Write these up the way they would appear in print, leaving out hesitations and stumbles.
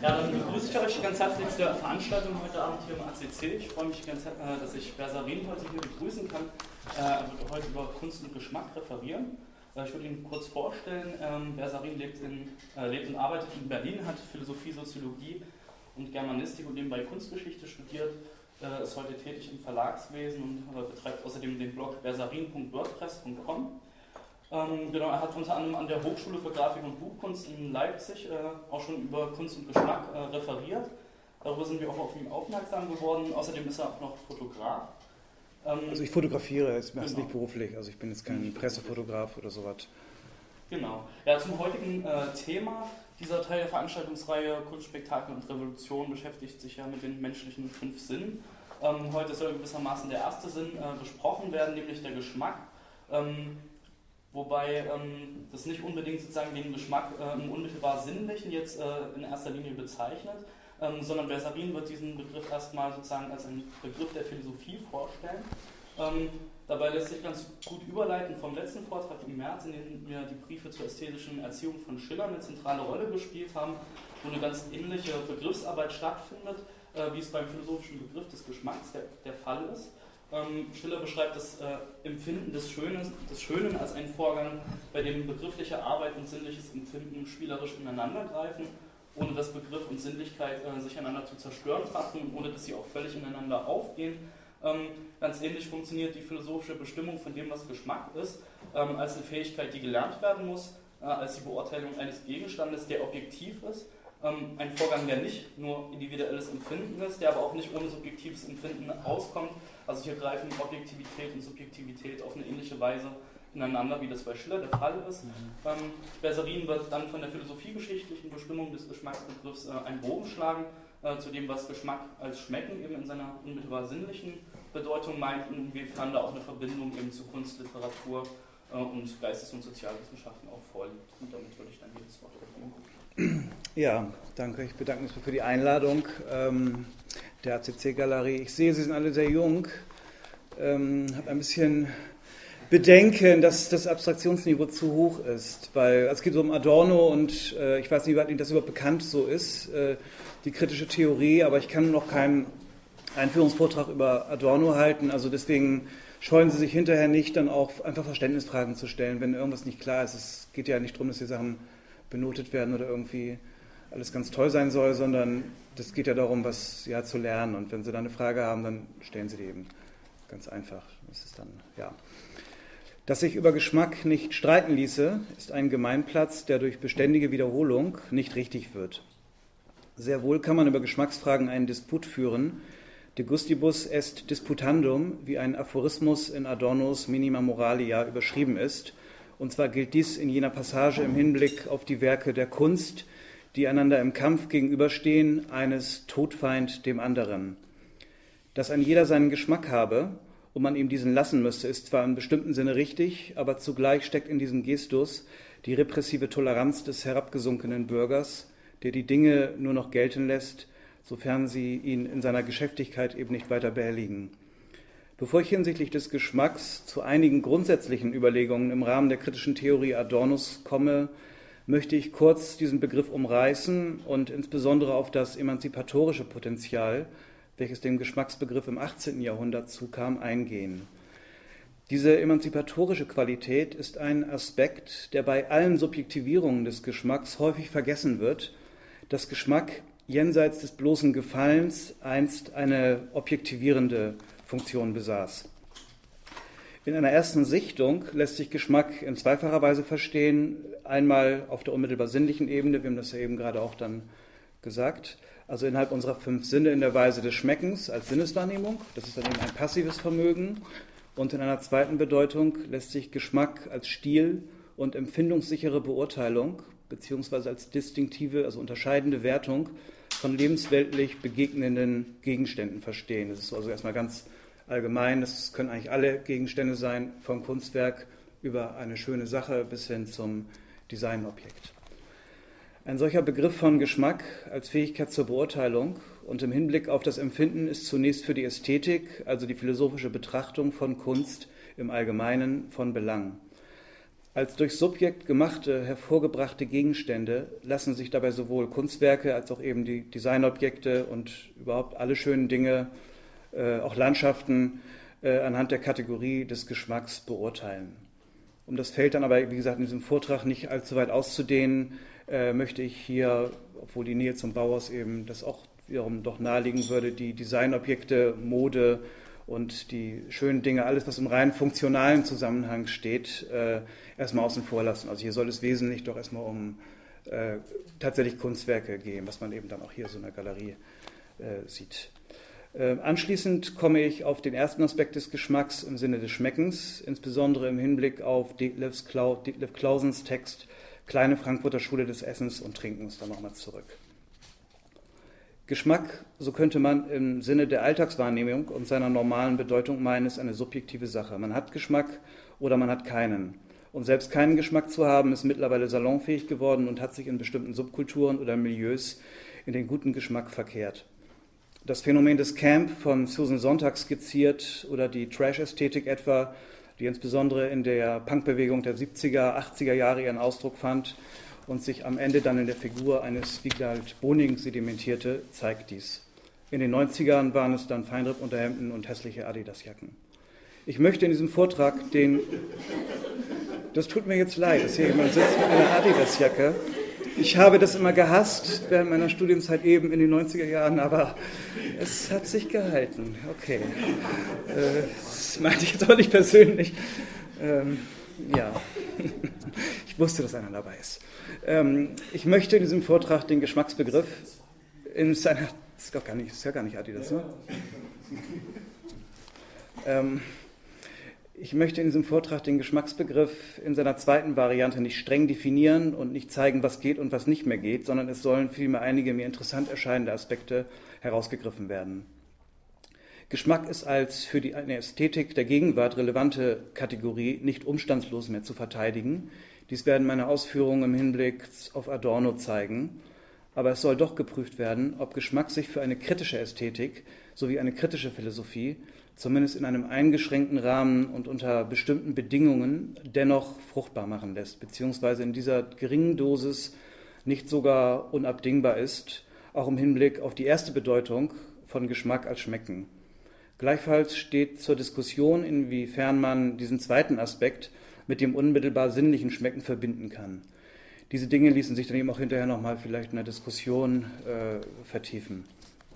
Ja, dann begrüße ich euch ganz herzlich zu der Veranstaltung heute Abend hier im ACC. Ich freue mich ganz, dass ich Bersarin heute hier begrüßen kann. Er wird heute über Kunst und Geschmack referieren. Ich würde ihn kurz vorstellen. Bersarin lebt und arbeitet in Berlin, hat Philosophie, Soziologie und Germanistik und nebenbei Kunstgeschichte studiert, ist heute tätig im Verlagswesen und betreibt außerdem den Blog bersarin.wordpress.com. Genau, er hat unter anderem an der Hochschule für Grafik und Buchkunst in Leipzig auch schon über Kunst und Geschmack referiert. Darüber sind wir auch auf ihn aufmerksam geworden. Außerdem ist er auch noch Fotograf. Also ich fotografiere, ich mache es nicht beruflich, also ich bin jetzt kein Pressefotograf oder sowas. Genau. Ja, zum heutigen Thema. Dieser Teil der Veranstaltungsreihe Kunst, Spektakel und Revolution beschäftigt sich ja mit den menschlichen 5 Sinnen. Heute soll gewissermaßen der erste Sinn besprochen werden, nämlich der Geschmack. Wobei das nicht unbedingt sozusagen den Geschmack im unmittelbar Sinnlichen jetzt in erster Linie bezeichnet, sondern Bersarin wird diesen Begriff erstmal sozusagen als einen Begriff der Philosophie vorstellen. Dabei lässt sich ganz gut überleiten vom letzten Vortrag im März, in dem wir die Briefe zur ästhetischen Erziehung von Schiller eine zentrale Rolle gespielt haben, wo eine ganz ähnliche Begriffsarbeit stattfindet, wie es beim philosophischen Begriff des Geschmacks der Fall ist. Schiller beschreibt das Empfinden des Schönen als einen Vorgang, bei dem begriffliche Arbeit und sinnliches Empfinden spielerisch ineinandergreifen, ohne dass Begriff und Sinnlichkeit sich einander zu zerstören trachten und ohne dass sie auch völlig ineinander aufgehen. Ganz ähnlich funktioniert die philosophische Bestimmung von dem, was Geschmack ist, als eine Fähigkeit, die gelernt werden muss, als die Beurteilung eines Gegenstandes, der objektiv ist. Ein Vorgang, der nicht nur individuelles Empfinden ist, der aber auch nicht ohne subjektives Empfinden auskommt. Also hier greifen Objektivität und Subjektivität auf eine ähnliche Weise ineinander, wie das bei Schiller der Fall ist. Bersarin wird dann von der philosophiegeschichtlichen Bestimmung des Geschmacksbegriffs einen Bogen schlagen, zu dem, was Geschmack als Schmecken eben in seiner unmittelbar sinnlichen Bedeutung meint und inwiefern da auch eine Verbindung eben zu Kunst, Literatur und Geistes- und Sozialwissenschaften auch vorliegt. Und damit würde ich dann jedes Wort übergeben. Ja, danke. Ich bedanke mich für die Einladung der ACC-Galerie. Ich sehe, Sie sind alle sehr jung. Habe ein bisschen Bedenken, dass das Abstraktionsniveau zu hoch ist, weil es geht um Adorno und ich weiß nicht, wie weit Ihnen das überhaupt bekannt so ist, die kritische Theorie, aber ich kann noch keinen Einführungsvortrag über Adorno halten, also deswegen scheuen Sie sich hinterher nicht, dann auch einfach Verständnisfragen zu stellen, wenn irgendwas nicht klar ist. Es geht ja nicht darum, dass die Sachen benotet werden oder irgendwie alles ganz toll sein soll, sondern das geht ja darum, was ja zu lernen. Und wenn Sie da eine Frage haben, dann stellen Sie die eben ganz einfach. Das ist dann, ja. Dass sich über Geschmack nicht streiten ließe, ist ein Gemeinplatz, der durch beständige Wiederholung nicht richtig wird. Sehr wohl kann man über Geschmacksfragen einen Disput führen. De gustibus est disputandum, wie ein Aphorismus in Adornos Minima Moralia überschrieben ist. Und zwar gilt dies in jener Passage im Hinblick auf die Werke der Kunst, die einander im Kampf gegenüberstehen, eines Todfeind dem anderen. Dass ein jeder seinen Geschmack habe und man ihm diesen lassen müsse, ist zwar in bestimmten Sinne richtig, aber zugleich steckt in diesem Gestus die repressive Toleranz des herabgesunkenen Bürgers, der die Dinge nur noch gelten lässt, sofern sie ihn in seiner Geschäftigkeit eben nicht weiter behelligen. Bevor ich hinsichtlich des Geschmacks zu einigen grundsätzlichen Überlegungen im Rahmen der kritischen Theorie Adornos komme, möchte ich kurz diesen Begriff umreißen und insbesondere auf das emanzipatorische Potenzial, welches dem Geschmacksbegriff im 18. Jahrhundert zukam, eingehen. Diese emanzipatorische Qualität ist ein Aspekt, der bei allen Subjektivierungen des Geschmacks häufig vergessen wird, dass Geschmack jenseits des bloßen Gefallens einst eine objektivierende Funktion besaß. In einer ersten Sichtung lässt sich Geschmack in zweifacher Weise verstehen. Einmal auf der unmittelbar sinnlichen Ebene, wir haben das ja eben gerade auch dann gesagt, also innerhalb unserer 5 Sinne in der Weise des Schmeckens als Sinneswahrnehmung. Das ist dann eben ein passives Vermögen. Und in einer zweiten Bedeutung lässt sich Geschmack als Stil- und empfindungssichere Beurteilung beziehungsweise als distinktive, also unterscheidende Wertung von lebensweltlich begegnenden Gegenständen verstehen. Das ist also erstmal ganz allgemein, das können eigentlich alle Gegenstände sein, vom Kunstwerk über eine schöne Sache bis hin zum Designobjekt. Ein solcher Begriff von Geschmack als Fähigkeit zur Beurteilung und im Hinblick auf das Empfinden ist zunächst für die Ästhetik, also die philosophische Betrachtung von Kunst im Allgemeinen, von Belang. Als durchs Subjekt gemachte, hervorgebrachte Gegenstände lassen sich dabei sowohl Kunstwerke als auch eben die Designobjekte und überhaupt alle schönen Dinge, auch Landschaften, anhand der Kategorie des Geschmacks beurteilen. Um das Feld dann aber, wie gesagt, in diesem Vortrag nicht allzu weit auszudehnen, möchte ich hier, obwohl die Nähe zum Bauhaus eben das auch wiederum doch naheliegen würde, die Designobjekte, Mode und die schönen Dinge, alles, was im rein funktionalen Zusammenhang steht, erstmal außen vor lassen. Also hier soll es wesentlich doch erstmal um tatsächlich Kunstwerke gehen, was man eben dann auch hier so in der Galerie sieht. Anschließend komme ich auf den ersten Aspekt des Geschmacks im Sinne des Schmeckens, insbesondere im Hinblick auf Detlev Clausens Text Kleine Frankfurter Schule des Essens und Trinkens, dann nochmal zurück. Geschmack, so könnte man im Sinne der Alltagswahrnehmung und seiner normalen Bedeutung meinen, ist eine subjektive Sache. Man hat Geschmack oder man hat keinen. Und selbst keinen Geschmack zu haben, ist mittlerweile salonfähig geworden und hat sich in bestimmten Subkulturen oder Milieus in den guten Geschmack verkehrt. Das Phänomen des Camp von Susan Sontag skizziert oder die Trash-Ästhetik etwa, die insbesondere in der Punkbewegung der 70er, 80er Jahre ihren Ausdruck fand und sich am Ende dann in der Figur eines Wiegald Boning sedimentierte, zeigt dies. In den 90ern waren es dann Feinripp-Unterhemden und hässliche Adidas-Jacken. Ich möchte in diesem Vortrag das tut mir jetzt leid, dass hier jemand sitzt mit einer Adidas-Jacke. Ich habe das immer gehasst während meiner Studienzeit eben in den 90er Jahren, aber es hat sich gehalten. Okay. Das meinte ich jetzt aber nicht persönlich. Ja, ich wusste, dass einer dabei ist. Ich möchte in diesem Vortrag den Geschmacksbegriff in seiner... Das ist ja gar nicht Adidas, ne? Ich möchte in diesem Vortrag den Geschmacksbegriff in seiner zweiten Variante nicht streng definieren und nicht zeigen, was geht und was nicht mehr geht, sondern es sollen vielmehr einige mir interessant erscheinende Aspekte herausgegriffen werden. Geschmack ist als für eine Ästhetik der Gegenwart relevante Kategorie nicht umstandslos mehr zu verteidigen. Dies werden meine Ausführungen im Hinblick auf Adorno zeigen. Aber es soll doch geprüft werden, ob Geschmack sich für eine kritische Ästhetik sowie eine kritische Philosophie zumindest in einem eingeschränkten Rahmen und unter bestimmten Bedingungen dennoch fruchtbar machen lässt, beziehungsweise in dieser geringen Dosis nicht sogar unabdingbar ist, auch im Hinblick auf die erste Bedeutung von Geschmack als Schmecken. Gleichfalls steht zur Diskussion, inwiefern man diesen zweiten Aspekt mit dem unmittelbar sinnlichen Schmecken verbinden kann. Diese Dinge ließen sich dann eben auch hinterher nochmal vielleicht in der Diskussion vertiefen.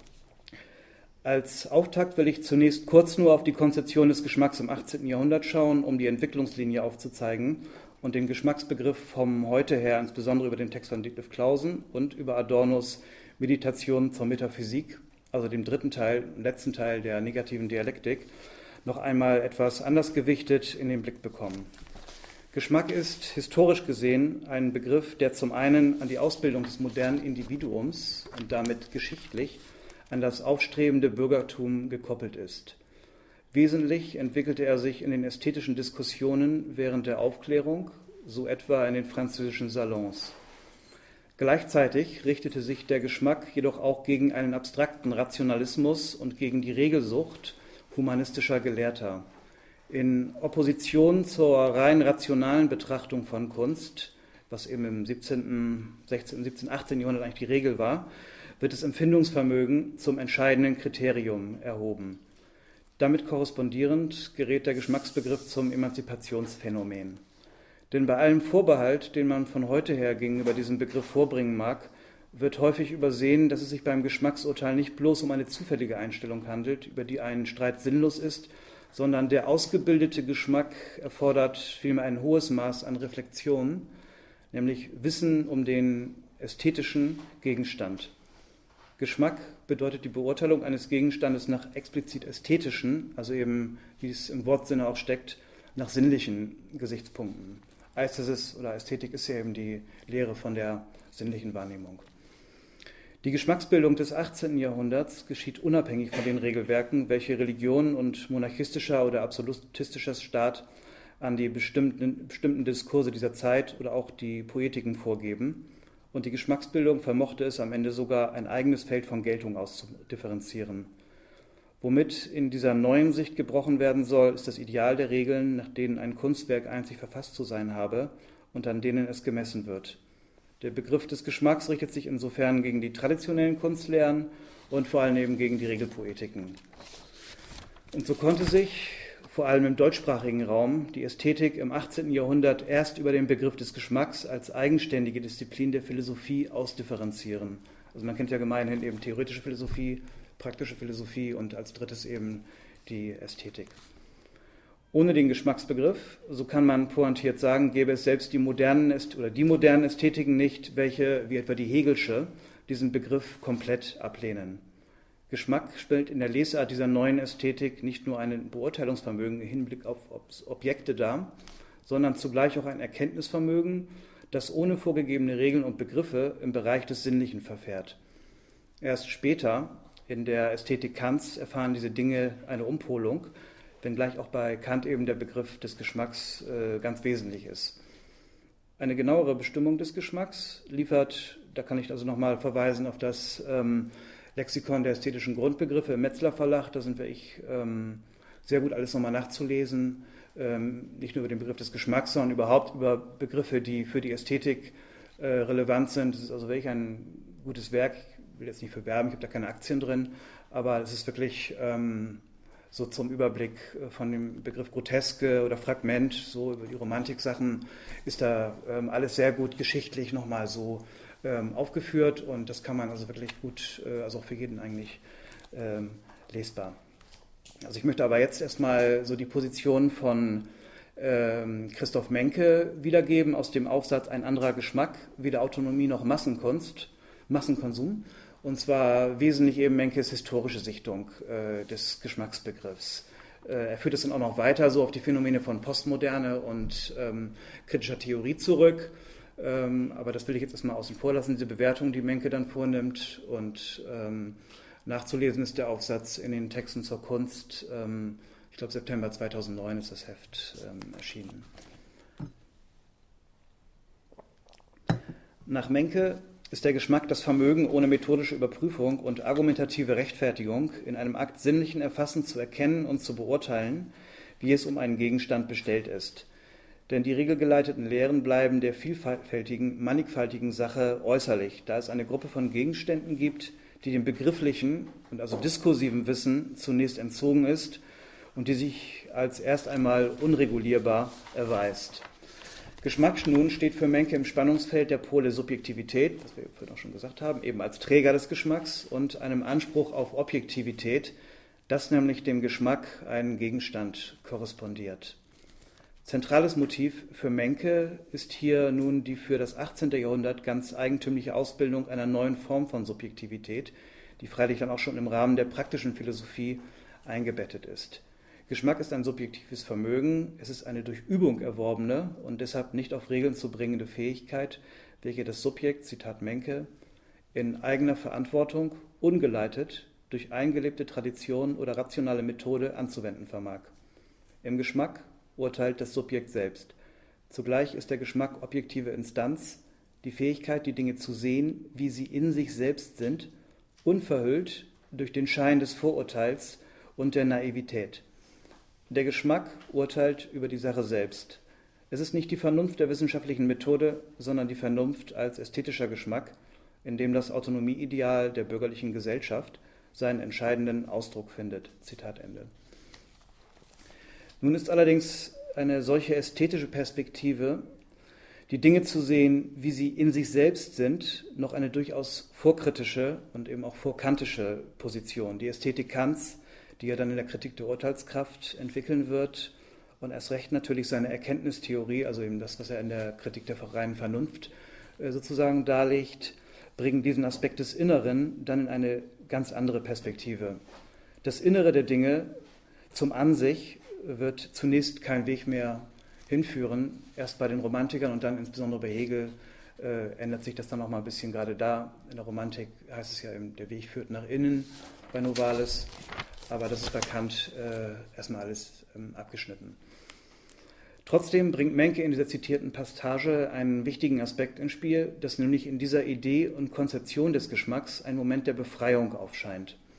Als Auftakt will ich zunächst kurz nur auf die Konzeption des Geschmacks im 18. Jahrhundert schauen, um die Entwicklungslinie aufzuzeigen und den Geschmacksbegriff vom heute her, insbesondere über den Text von Detlev Clausen und über Adornos Meditation zur Metaphysik, also dem letzten Teil der negativen Dialektik, noch einmal etwas anders gewichtet in den Blick bekommen. Geschmack ist historisch gesehen ein Begriff, der zum einen an die Ausbildung des modernen Individuums und damit geschichtlich an das aufstrebende Bürgertum gekoppelt ist. Wesentlich entwickelte er sich in den ästhetischen Diskussionen während der Aufklärung, so etwa in den französischen Salons. Gleichzeitig richtete sich der Geschmack jedoch auch gegen einen abstrakten Rationalismus und gegen die Regelsucht humanistischer Gelehrter. In Opposition zur rein rationalen Betrachtung von Kunst, was eben im 17., 18. Jahrhundert eigentlich die Regel war, wird das Empfindungsvermögen zum entscheidenden Kriterium erhoben. Damit korrespondierend gerät der Geschmacksbegriff zum Emanzipationsphänomen. Denn bei allem Vorbehalt, den man von heute her gegenüber diesem Begriff vorbringen mag, wird häufig übersehen, dass es sich beim Geschmacksurteil nicht bloß um eine zufällige Einstellung handelt, über die ein Streit sinnlos ist, sondern der ausgebildete Geschmack erfordert vielmehr ein hohes Maß an Reflexion, nämlich Wissen um den ästhetischen Gegenstand. Geschmack bedeutet die Beurteilung eines Gegenstandes nach explizit ästhetischen, also eben, wie es im Wortsinne auch steckt, nach sinnlichen Gesichtspunkten. Ästhesis oder Ästhetik ist ja eben die Lehre von der sinnlichen Wahrnehmung. Die Geschmacksbildung des 18. Jahrhunderts geschieht unabhängig von den Regelwerken, welche Religion und monarchistischer oder absolutistischer Staat an die bestimmten Diskurse dieser Zeit oder auch die Poetiken vorgeben. Und die Geschmacksbildung vermochte es am Ende sogar, ein eigenes Feld von Geltung auszudifferenzieren. Womit in dieser neuen Sicht gebrochen werden soll, ist das Ideal der Regeln, nach denen ein Kunstwerk einzig verfasst zu sein habe und an denen es gemessen wird. Der Begriff des Geschmacks richtet sich insofern gegen die traditionellen Kunstlehren und vor allem eben gegen die Regelpoetiken. Und so konnte sich vor allem im deutschsprachigen Raum die Ästhetik im 18. Jahrhundert erst über den Begriff des Geschmacks als eigenständige Disziplin der Philosophie ausdifferenzieren. Also man kennt ja gemeinhin eben theoretische Philosophie, praktische Philosophie und als drittes eben die Ästhetik. Ohne den Geschmacksbegriff, so kann man pointiert sagen, gäbe es selbst die modernen Ästhetiken nicht, welche, wie etwa die Hegelsche, diesen Begriff komplett ablehnen. Geschmack spielt in der Lesart dieser neuen Ästhetik nicht nur ein Beurteilungsvermögen im Hinblick auf Objekte dar, sondern zugleich auch ein Erkenntnisvermögen, das ohne vorgegebene Regeln und Begriffe im Bereich des Sinnlichen verfährt. Erst später, in der Ästhetik Kants, erfahren diese Dinge eine Umpolung, wenngleich auch bei Kant eben der Begriff des Geschmacks ganz wesentlich ist. Eine genauere Bestimmung des Geschmacks liefert, da kann ich also nochmal verweisen auf das Lexikon der ästhetischen Grundbegriffe im Metzler Verlag, da sind wir sehr gut alles nochmal nachzulesen, nicht nur über den Begriff des Geschmacks, sondern überhaupt über Begriffe, die für die Ästhetik relevant sind. Das ist also wirklich ein gutes Werk. Ich will jetzt nicht für werben, ich habe da keine Aktien drin, aber es ist wirklich so zum Überblick von dem Begriff Groteske oder Fragment, so über die Romantik-Sachen, ist da alles sehr gut geschichtlich nochmal so aufgeführt und das kann man also wirklich gut, also auch für jeden eigentlich lesbar. Also ich möchte aber jetzt erstmal so die Position von Christoph Menke wiedergeben aus dem Aufsatz Ein anderer Geschmack, weder Autonomie noch Massenkonsum. Und zwar wesentlich eben Menkes historische Sichtung des Geschmacksbegriffs. Er führt es dann auch noch weiter so auf die Phänomene von Postmoderne und kritischer Theorie zurück. Aber das will ich jetzt erstmal außen vor lassen, diese Bewertung, die Menke dann vornimmt. Und nachzulesen ist der Aufsatz in den Texten zur Kunst. Ich glaube, September 2009 ist das Heft erschienen. Nach Menke ist der Geschmack das Vermögen, ohne methodische Überprüfung und argumentative Rechtfertigung in einem Akt sinnlichen Erfassens zu erkennen und zu beurteilen, wie es um einen Gegenstand bestellt ist. Denn die regelgeleiteten Lehren bleiben der vielfältigen, mannigfaltigen Sache äußerlich, da es eine Gruppe von Gegenständen gibt, die dem begrifflichen und also diskursiven Wissen zunächst entzogen ist und die sich als erst einmal unregulierbar erweist. Geschmack nun steht für Menke im Spannungsfeld der Pole Subjektivität, was wir vorhin auch schon gesagt haben, eben als Träger des Geschmacks und einem Anspruch auf Objektivität, das nämlich dem Geschmack einen Gegenstand korrespondiert. Zentrales Motiv für Menke ist hier nun die für das 18. Jahrhundert ganz eigentümliche Ausbildung einer neuen Form von Subjektivität, die freilich dann auch schon im Rahmen der praktischen Philosophie eingebettet ist. Geschmack ist ein subjektives Vermögen, es ist eine durch Übung erworbene und deshalb nicht auf Regeln zu bringende Fähigkeit, welche das Subjekt, Zitat Menke, in eigener Verantwortung, ungeleitet, durch eingelebte Tradition oder rationale Methode anzuwenden vermag. Im Geschmack urteilt das Subjekt selbst. Zugleich ist der Geschmack objektive Instanz, die Fähigkeit, die Dinge zu sehen, wie sie in sich selbst sind, unverhüllt durch den Schein des Vorurteils und der Naivität. Der Geschmack urteilt über die Sache selbst. Es ist nicht die Vernunft der wissenschaftlichen Methode, sondern die Vernunft als ästhetischer Geschmack, in dem das Autonomieideal der bürgerlichen Gesellschaft seinen entscheidenden Ausdruck findet. Zitat Ende. Nun ist allerdings eine solche ästhetische Perspektive, die Dinge zu sehen, wie sie in sich selbst sind, noch eine durchaus vorkritische und eben auch vorkantische Position. Die Ästhetik Kants, die er dann in der Kritik der Urteilskraft entwickeln wird und erst recht natürlich seine Erkenntnistheorie, also eben das, was er in der Kritik der reinen Vernunft sozusagen darlegt, bringen diesen Aspekt des Inneren dann in eine ganz andere Perspektive. Das Innere der Dinge zum An sich wird zunächst kein Weg mehr hinführen. Erst bei den Romantikern und dann insbesondere bei Hegel ändert sich das dann auch mal ein bisschen gerade da. In der Romantik heißt es ja eben, der Weg führt nach innen bei Novalis. Aber das ist bei Kant erstmal alles abgeschnitten. Trotzdem bringt Menke in dieser zitierten Passage einen wichtigen Aspekt ins Spiel, dass nämlich in dieser Idee und Konzeption des Geschmacks ein Moment der Befreiung aufscheint.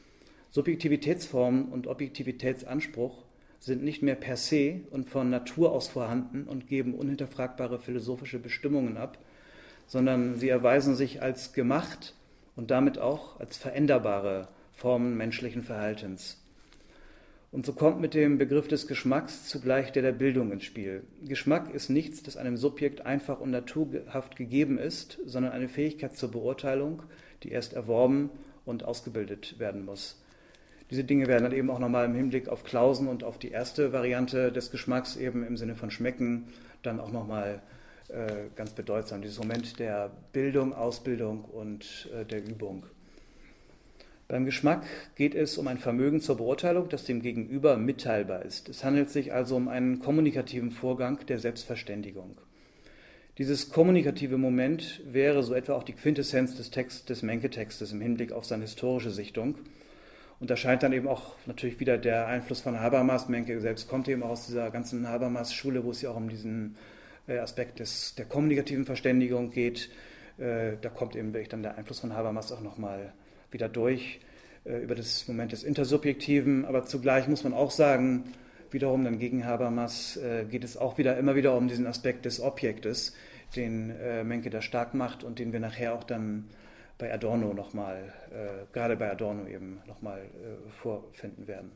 Subjektivitätsformen und Objektivitätsanspruch sind nicht mehr per se und von Natur aus vorhanden und geben unhinterfragbare philosophische Bestimmungen ab, sondern sie erweisen sich als gemacht und damit auch als veränderbare Formen menschlichen Verhaltens. Und so kommt mit dem Begriff des Geschmacks zugleich der Bildung ins Spiel. Geschmack ist nichts, das einem Subjekt einfach und naturhaft gegeben ist, sondern eine Fähigkeit zur Beurteilung, die erst erworben und ausgebildet werden muss. Diese Dinge werden dann eben auch nochmal im Hinblick auf Clausen und auf die erste Variante des Geschmacks eben im Sinne von Schmecken dann auch nochmal ganz bedeutsam. Dieses Moment der Bildung, Ausbildung und der Übung. Beim Geschmack geht es um ein Vermögen zur Beurteilung, das dem Gegenüber mitteilbar ist. Es handelt sich also um einen kommunikativen Vorgang der Selbstverständigung. Dieses kommunikative Moment wäre so etwa auch die Quintessenz des Menke-Textes im Hinblick auf seine historische Sichtung. Und da scheint dann eben auch natürlich wieder der Einfluss von Habermas. Menke selbst kommt eben aus dieser ganzen Habermas-Schule, wo es ja auch um diesen Aspekt der kommunikativen Verständigung geht. Da kommt eben wirklich dann der Einfluss von Habermas auch nochmal wieder durch über das Moment des Intersubjektiven. Aber zugleich muss man auch sagen, wiederum dann gegen Habermas geht es auch immer wieder um diesen Aspekt des Objektes, den Menke da stark macht und den wir nachher auch dann bei Adorno nochmal, gerade bei Adorno eben nochmal vorfinden werden.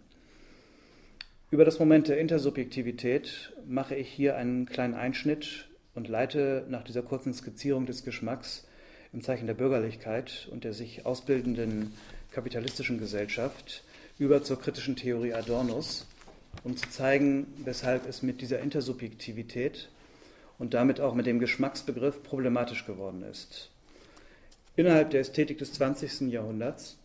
Über das Moment der Intersubjektivität mache ich hier einen kleinen Einschnitt und leite nach dieser kurzen Skizzierung des Geschmacks im Zeichen der Bürgerlichkeit und der sich ausbildenden kapitalistischen Gesellschaft über zur kritischen Theorie Adornos, um zu zeigen, weshalb es mit dieser Intersubjektivität und damit auch mit dem Geschmacksbegriff problematisch geworden ist. Innerhalb der Ästhetik des 20. Jahrhunderts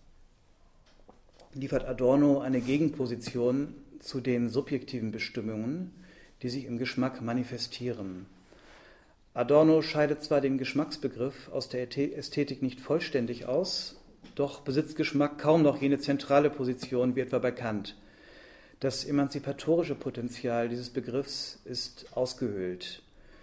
liefert Adorno eine Gegenposition zu den subjektiven Bestimmungen, die sich im Geschmack manifestieren. Adorno scheidet zwar den Geschmacksbegriff aus der Ästhetik nicht vollständig aus, doch besitzt Geschmack kaum noch jene zentrale Position wie etwa bei Kant. Das emanzipatorische Potenzial dieses Begriffs ist ausgehöhlt.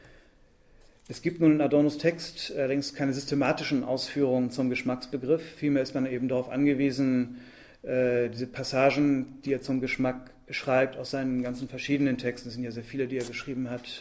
Es gibt nun in Adornos Text allerdings keine systematischen Ausführungen zum Geschmacksbegriff. Vielmehr ist man eben darauf angewiesen, diese Passagen, die er zum Geschmack schreibt, aus seinen ganzen verschiedenen Texten, es sind ja sehr viele, die er geschrieben hat,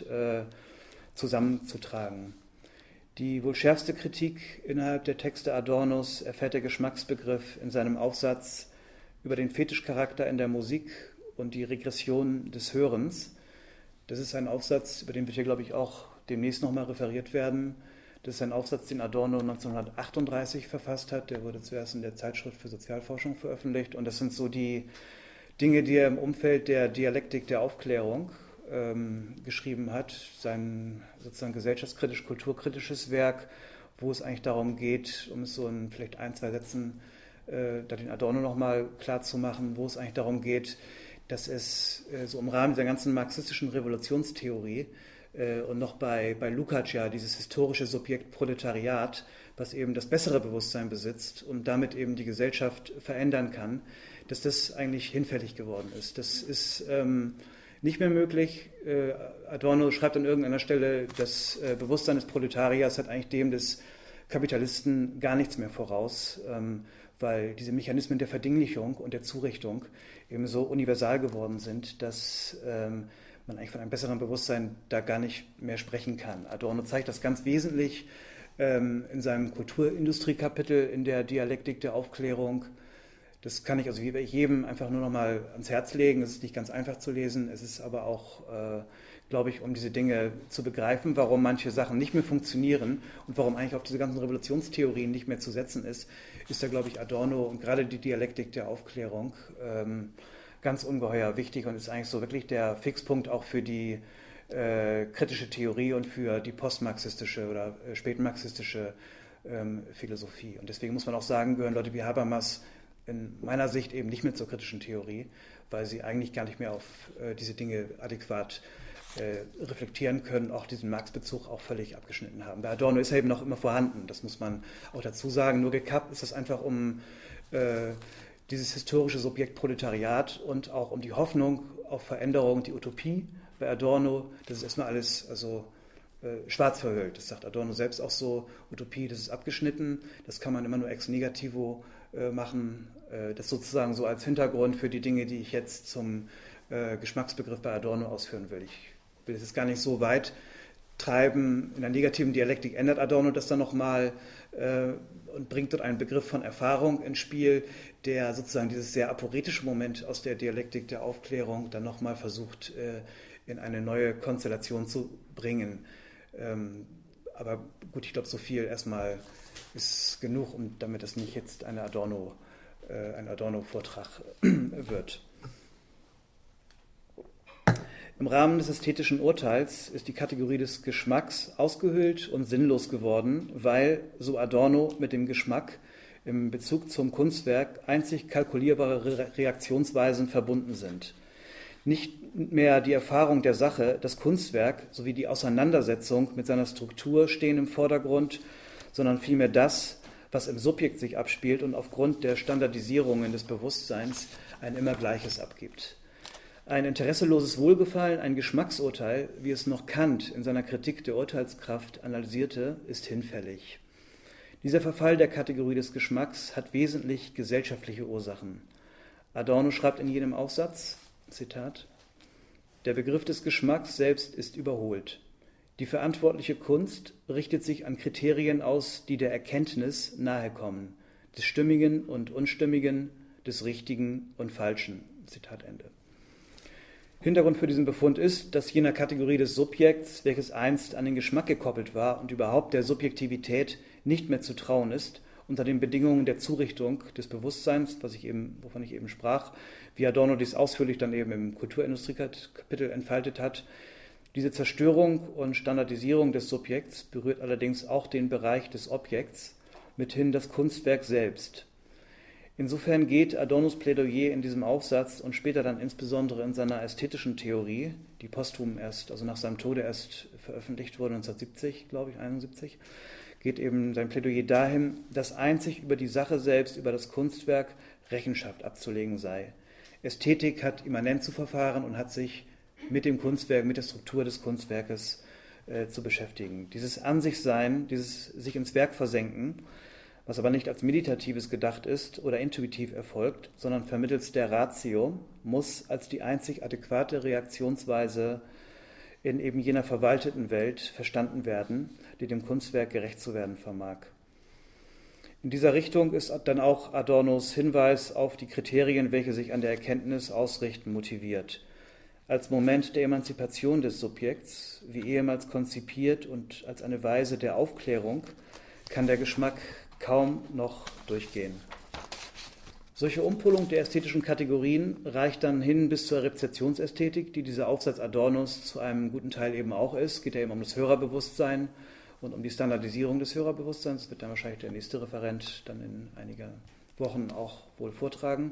zusammenzutragen. Die wohl schärfste Kritik innerhalb der Texte Adornos erfährt der Geschmacksbegriff in seinem Aufsatz über den Fetischcharakter in der Musik und die Regression des Hörens. Das ist ein Aufsatz, über den wird hier, glaube ich, auch demnächst nochmal referiert werden. Das ist ein Aufsatz, den Adorno 1938 verfasst hat. Der wurde zuerst in der Zeitschrift für Sozialforschung veröffentlicht. Und das sind so die Dinge, die er im Umfeld der Dialektik der Aufklärung geschrieben hat. Sein sozusagen gesellschaftskritisch, kulturkritisches Werk, wo es eigentlich darum geht, um es so in vielleicht ein, zwei Sätzen da den Adorno nochmal klar zu machen, wo es eigentlich darum geht, dass es so im Rahmen dieser ganzen marxistischen Revolutionstheorie und noch bei Lukács ja dieses historische Subjekt Proletariat, was eben das bessere Bewusstsein besitzt und damit eben die Gesellschaft verändern kann, dass das eigentlich hinfällig geworden ist. Das ist nicht mehr möglich. Adorno schreibt an irgendeiner Stelle, das Bewusstsein des Proletariers hat eigentlich dem des Kapitalisten gar nichts mehr voraus, weil diese Mechanismen der Verdinglichung und der Zurichtung eben so universal geworden sind, dass man eigentlich von einem besseren Bewusstsein da gar nicht mehr sprechen kann. Adorno zeigt das ganz wesentlich in seinem Kulturindustrie-Kapitel in der Dialektik der Aufklärung. Das kann ich also jedem einfach nur noch mal ans Herz legen. Es ist nicht ganz einfach zu lesen. Es ist aber auch, glaube ich, um diese Dinge zu begreifen, warum manche Sachen nicht mehr funktionieren und warum eigentlich auf diese ganzen Revolutionstheorien nicht mehr zu setzen ist da, glaube ich, Adorno und gerade die Dialektik der Aufklärung ganz ungeheuer wichtig und ist eigentlich so wirklich der Fixpunkt auch für die kritische Theorie und für die postmarxistische oder spätmarxistische Philosophie. Und deswegen muss man auch sagen, gehören Leute wie Habermas in meiner Sicht eben nicht mehr zur kritischen Theorie, weil sie eigentlich gar nicht mehr auf diese Dinge adäquat reflektieren können, auch diesen Marx-Bezug auch völlig abgeschnitten haben. Bei Adorno ist er eben noch immer vorhanden, das muss man auch dazu sagen. Nur gekappt ist das einfach um dieses historische Subjekt Proletariat und auch um die Hoffnung auf Veränderung, die Utopie bei Adorno. Das ist erstmal alles schwarz verhüllt. Das sagt Adorno selbst auch so, Utopie, das ist abgeschnitten, das kann man immer nur ex negativo machen. Das sozusagen so als Hintergrund für die Dinge, die ich jetzt zum Geschmacksbegriff bei Adorno ausführen will. Ich will es jetzt gar nicht so weit treiben. In der negativen Dialektik ändert Adorno das dann nochmal und bringt dort einen Begriff von Erfahrung ins Spiel, der sozusagen dieses sehr aporetische Moment aus der Dialektik der Aufklärung dann nochmal versucht, in eine neue Konstellation zu bringen. Aber gut, ich glaube, so viel erstmal ist genug, damit es nicht jetzt ein Adorno-Vortrag wird. Im Rahmen des ästhetischen Urteils ist die Kategorie des Geschmacks ausgehöhlt und sinnlos geworden, weil, so Adorno, mit dem Geschmack im Bezug zum Kunstwerk einzig kalkulierbare Reaktionsweisen verbunden sind. Nicht mehr die Erfahrung der Sache, das Kunstwerk sowie die Auseinandersetzung mit seiner Struktur stehen im Vordergrund, sondern vielmehr das, was im Subjekt sich abspielt und aufgrund der Standardisierungen des Bewusstseins ein immer Gleiches abgibt. Ein interesseloses Wohlgefallen, ein Geschmacksurteil, wie es noch Kant in seiner Kritik der Urteilskraft analysierte, ist hinfällig. Dieser Verfall der Kategorie des Geschmacks hat wesentlich gesellschaftliche Ursachen. Adorno schreibt in jenem Aufsatz, Zitat, der Begriff des Geschmacks selbst ist überholt. Die verantwortliche Kunst richtet sich an Kriterien aus, die der Erkenntnis nahekommen, des Stimmigen und Unstimmigen, des Richtigen und Falschen. Zitat Ende. Hintergrund für diesen Befund ist, dass jener Kategorie des Subjekts, welches einst an den Geschmack gekoppelt war und überhaupt der Subjektivität nicht mehr zu trauen ist, unter den Bedingungen der Zurichtung des Bewusstseins, wovon ich eben sprach, wie Adorno dies ausführlich dann eben im Kulturindustrie-Kapitel entfaltet hat. Diese Zerstörung und Standardisierung des Subjekts berührt allerdings auch den Bereich des Objekts, mithin das Kunstwerk selbst. Insofern geht Adornos Plädoyer in diesem Aufsatz und später dann insbesondere in seiner ästhetischen Theorie, die posthum erst, also nach seinem Tode erst veröffentlicht wurde, 1970, glaube ich, 71, geht eben sein Plädoyer dahin, dass einzig über die Sache selbst, über das Kunstwerk Rechenschaft abzulegen sei. Ästhetik hat immanent zu verfahren und hat sich mit dem Kunstwerk, mit der Struktur des Kunstwerkes zu beschäftigen. Dieses An-sich-Sein, dieses sich ins Werk versenken, was aber nicht als meditatives gedacht ist oder intuitiv erfolgt, sondern vermittels der Ratio, muss als die einzig adäquate Reaktionsweise in eben jener verwalteten Welt verstanden werden, die dem Kunstwerk gerecht zu werden vermag. In dieser Richtung ist dann auch Adornos Hinweis auf die Kriterien, welche sich an der Erkenntnis ausrichten, motiviert. Als Moment der Emanzipation des Subjekts, wie ehemals konzipiert und als eine Weise der Aufklärung, kann der Geschmack kaum noch durchgehen. Solche Umpolung der ästhetischen Kategorien reicht dann hin bis zur Rezeptionsästhetik, die dieser Aufsatz Adornos zu einem guten Teil eben auch ist. Es geht ja eben um das Hörerbewusstsein und um die Standardisierung des Hörerbewusstseins. Das wird dann wahrscheinlich der nächste Referent dann in einigen Wochen auch wohl vortragen.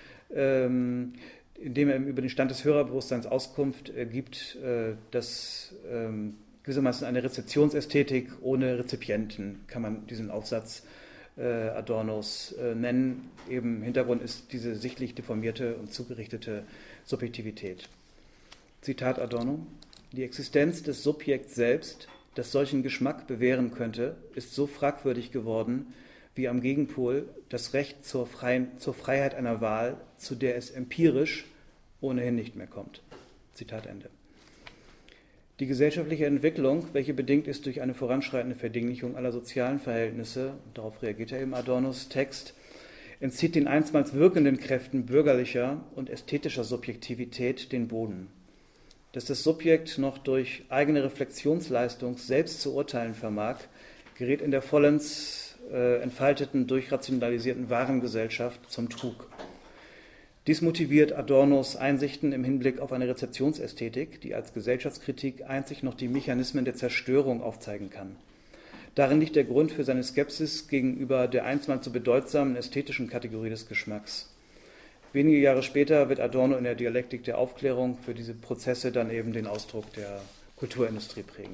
Indem er über den Stand des Hörerbewusstseins Auskunft gibt, dass gewissermaßen eine Rezeptionsästhetik ohne Rezipienten kann man diesen Aufsatz Adornos nennen. Eben Hintergrund ist diese sichtlich deformierte und zugerichtete Subjektivität. Zitat Adorno: Die Existenz des Subjekts selbst, das solchen Geschmack bewähren könnte, ist so fragwürdig geworden, wie am Gegenpol das Recht zur Freiheit einer Wahl, zu der es empirisch ohnehin nicht mehr kommt. Zitat Ende. Die gesellschaftliche Entwicklung, welche bedingt ist durch eine voranschreitende Verdinglichung aller sozialen Verhältnisse, darauf reagiert ja eben Adornos Text, entzieht den einstmals wirkenden Kräften bürgerlicher und ästhetischer Subjektivität den Boden. Dass das Subjekt noch durch eigene Reflexionsleistung selbst zu urteilen vermag, gerät in der vollends entfalteten, durchrationalisierten Warengesellschaft zum Trug. Dies motiviert Adornos Einsichten im Hinblick auf eine Rezeptionsästhetik, die als Gesellschaftskritik einzig noch die Mechanismen der Zerstörung aufzeigen kann. Darin liegt der Grund für seine Skepsis gegenüber der einstmals so bedeutsamen ästhetischen Kategorie des Geschmacks. Wenige Jahre später wird Adorno in der Dialektik der Aufklärung für diese Prozesse dann eben den Ausdruck der Kulturindustrie prägen.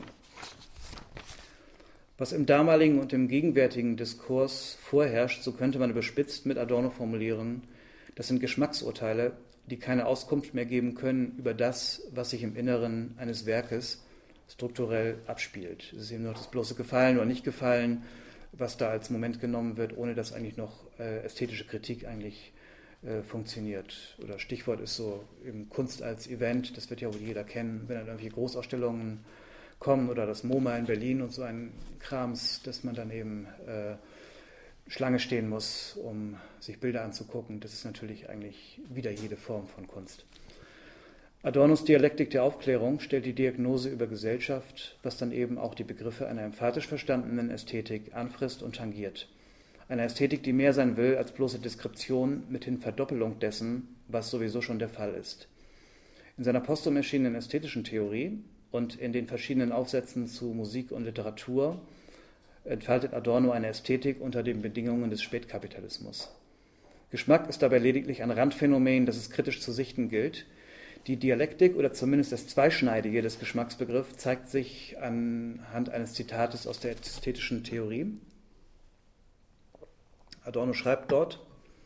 Was im damaligen und im gegenwärtigen Diskurs vorherrscht, so könnte man überspitzt mit Adorno formulieren, das sind Geschmacksurteile, die keine Auskunft mehr geben können über das, was sich im Inneren eines Werkes strukturell abspielt. Es ist eben noch das bloße Gefallen oder Nicht-Gefallen, was da als Moment genommen wird, ohne dass eigentlich noch ästhetische Kritik eigentlich funktioniert. Oder Stichwort ist so eben Kunst als Event, das wird ja wohl jeder kennen, wenn dann irgendwelche Großausstellungen kommen oder das MoMA in Berlin und so ein Krams, dass man dann eben Schlange stehen muss, um sich Bilder anzugucken. Das ist natürlich eigentlich wieder jede Form von Kunst. Adornos Dialektik der Aufklärung stellt die Diagnose über Gesellschaft, was dann eben auch die Begriffe einer emphatisch verstandenen Ästhetik anfrisst und tangiert. Eine Ästhetik, die mehr sein will als bloße Deskription, mithin Verdoppelung dessen, was sowieso schon der Fall ist. In seiner posthum erschienenen ästhetischen Theorie und in den verschiedenen Aufsätzen zu Musik und Literatur entfaltet Adorno eine Ästhetik unter den Bedingungen des Spätkapitalismus. Geschmack ist dabei lediglich ein Randphänomen, das es kritisch zu sichten gilt. Die Dialektik oder zumindest das Zweischneidige des Geschmacksbegriffs zeigt sich anhand eines Zitates aus der ästhetischen Theorie. Adorno schreibt dort: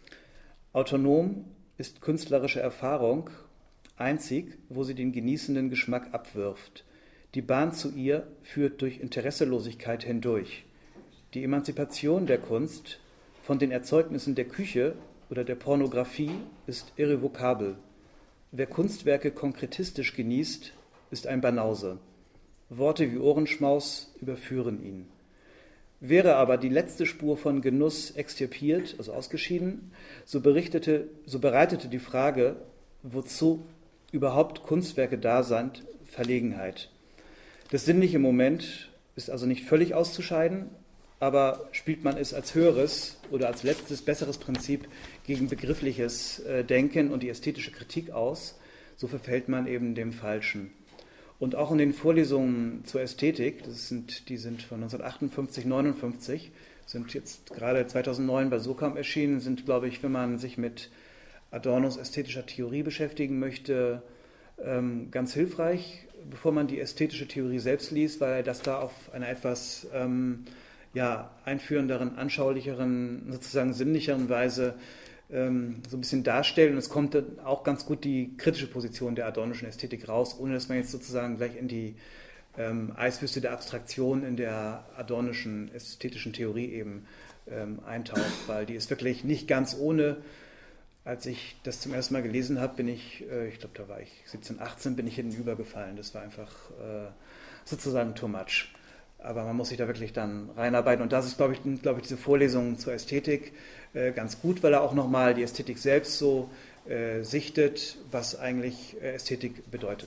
Autonom ist künstlerische Erfahrung einzig, wo sie den genießenden Geschmack abwirft. Die Bahn zu ihr führt durch Interesselosigkeit hindurch. Die Emanzipation der Kunst von den Erzeugnissen der Küche oder der Pornografie ist irrevokabel. Wer Kunstwerke konkretistisch genießt, ist ein Banause. Worte wie Ohrenschmaus überführen ihn. Wäre aber die letzte Spur von Genuss extirpiert, also ausgeschieden, so bereitete die Frage, wozu überhaupt Kunstwerke da sind, Verlegenheit. Das sinnliche Moment ist also nicht völlig auszuscheiden, aber spielt man es als höheres oder als letztes, besseres Prinzip gegen begriffliches Denken und die ästhetische Kritik aus, so verfällt man eben dem Falschen. Und auch in den Vorlesungen zur Ästhetik, die sind von 1958, 59, sind jetzt gerade 2009 bei SOCAM erschienen, sind, glaube ich, wenn man sich mit Adornos ästhetischer Theorie beschäftigen möchte, ganz hilfreich, bevor man die ästhetische Theorie selbst liest, weil er das da auf einer etwas einführenderen, anschaulicheren, sozusagen sinnlicheren Weise so ein bisschen darstellen. Und es kommt dann auch ganz gut die kritische Position der adornischen Ästhetik raus, ohne dass man jetzt sozusagen gleich in die Eiswüste der Abstraktion in der adornischen ästhetischen Theorie eben eintaucht, weil die ist wirklich nicht ganz ohne. Als ich das zum ersten Mal gelesen habe, ich glaube, da war ich 17, 18, bin ich hinübergefallen. Das war einfach sozusagen too much. Aber man muss sich da wirklich dann reinarbeiten. Und das ist, glaube ich, diese Vorlesung zur Ästhetik ganz gut, weil er auch nochmal die Ästhetik selbst so sichtet, was eigentlich Ästhetik bedeutet.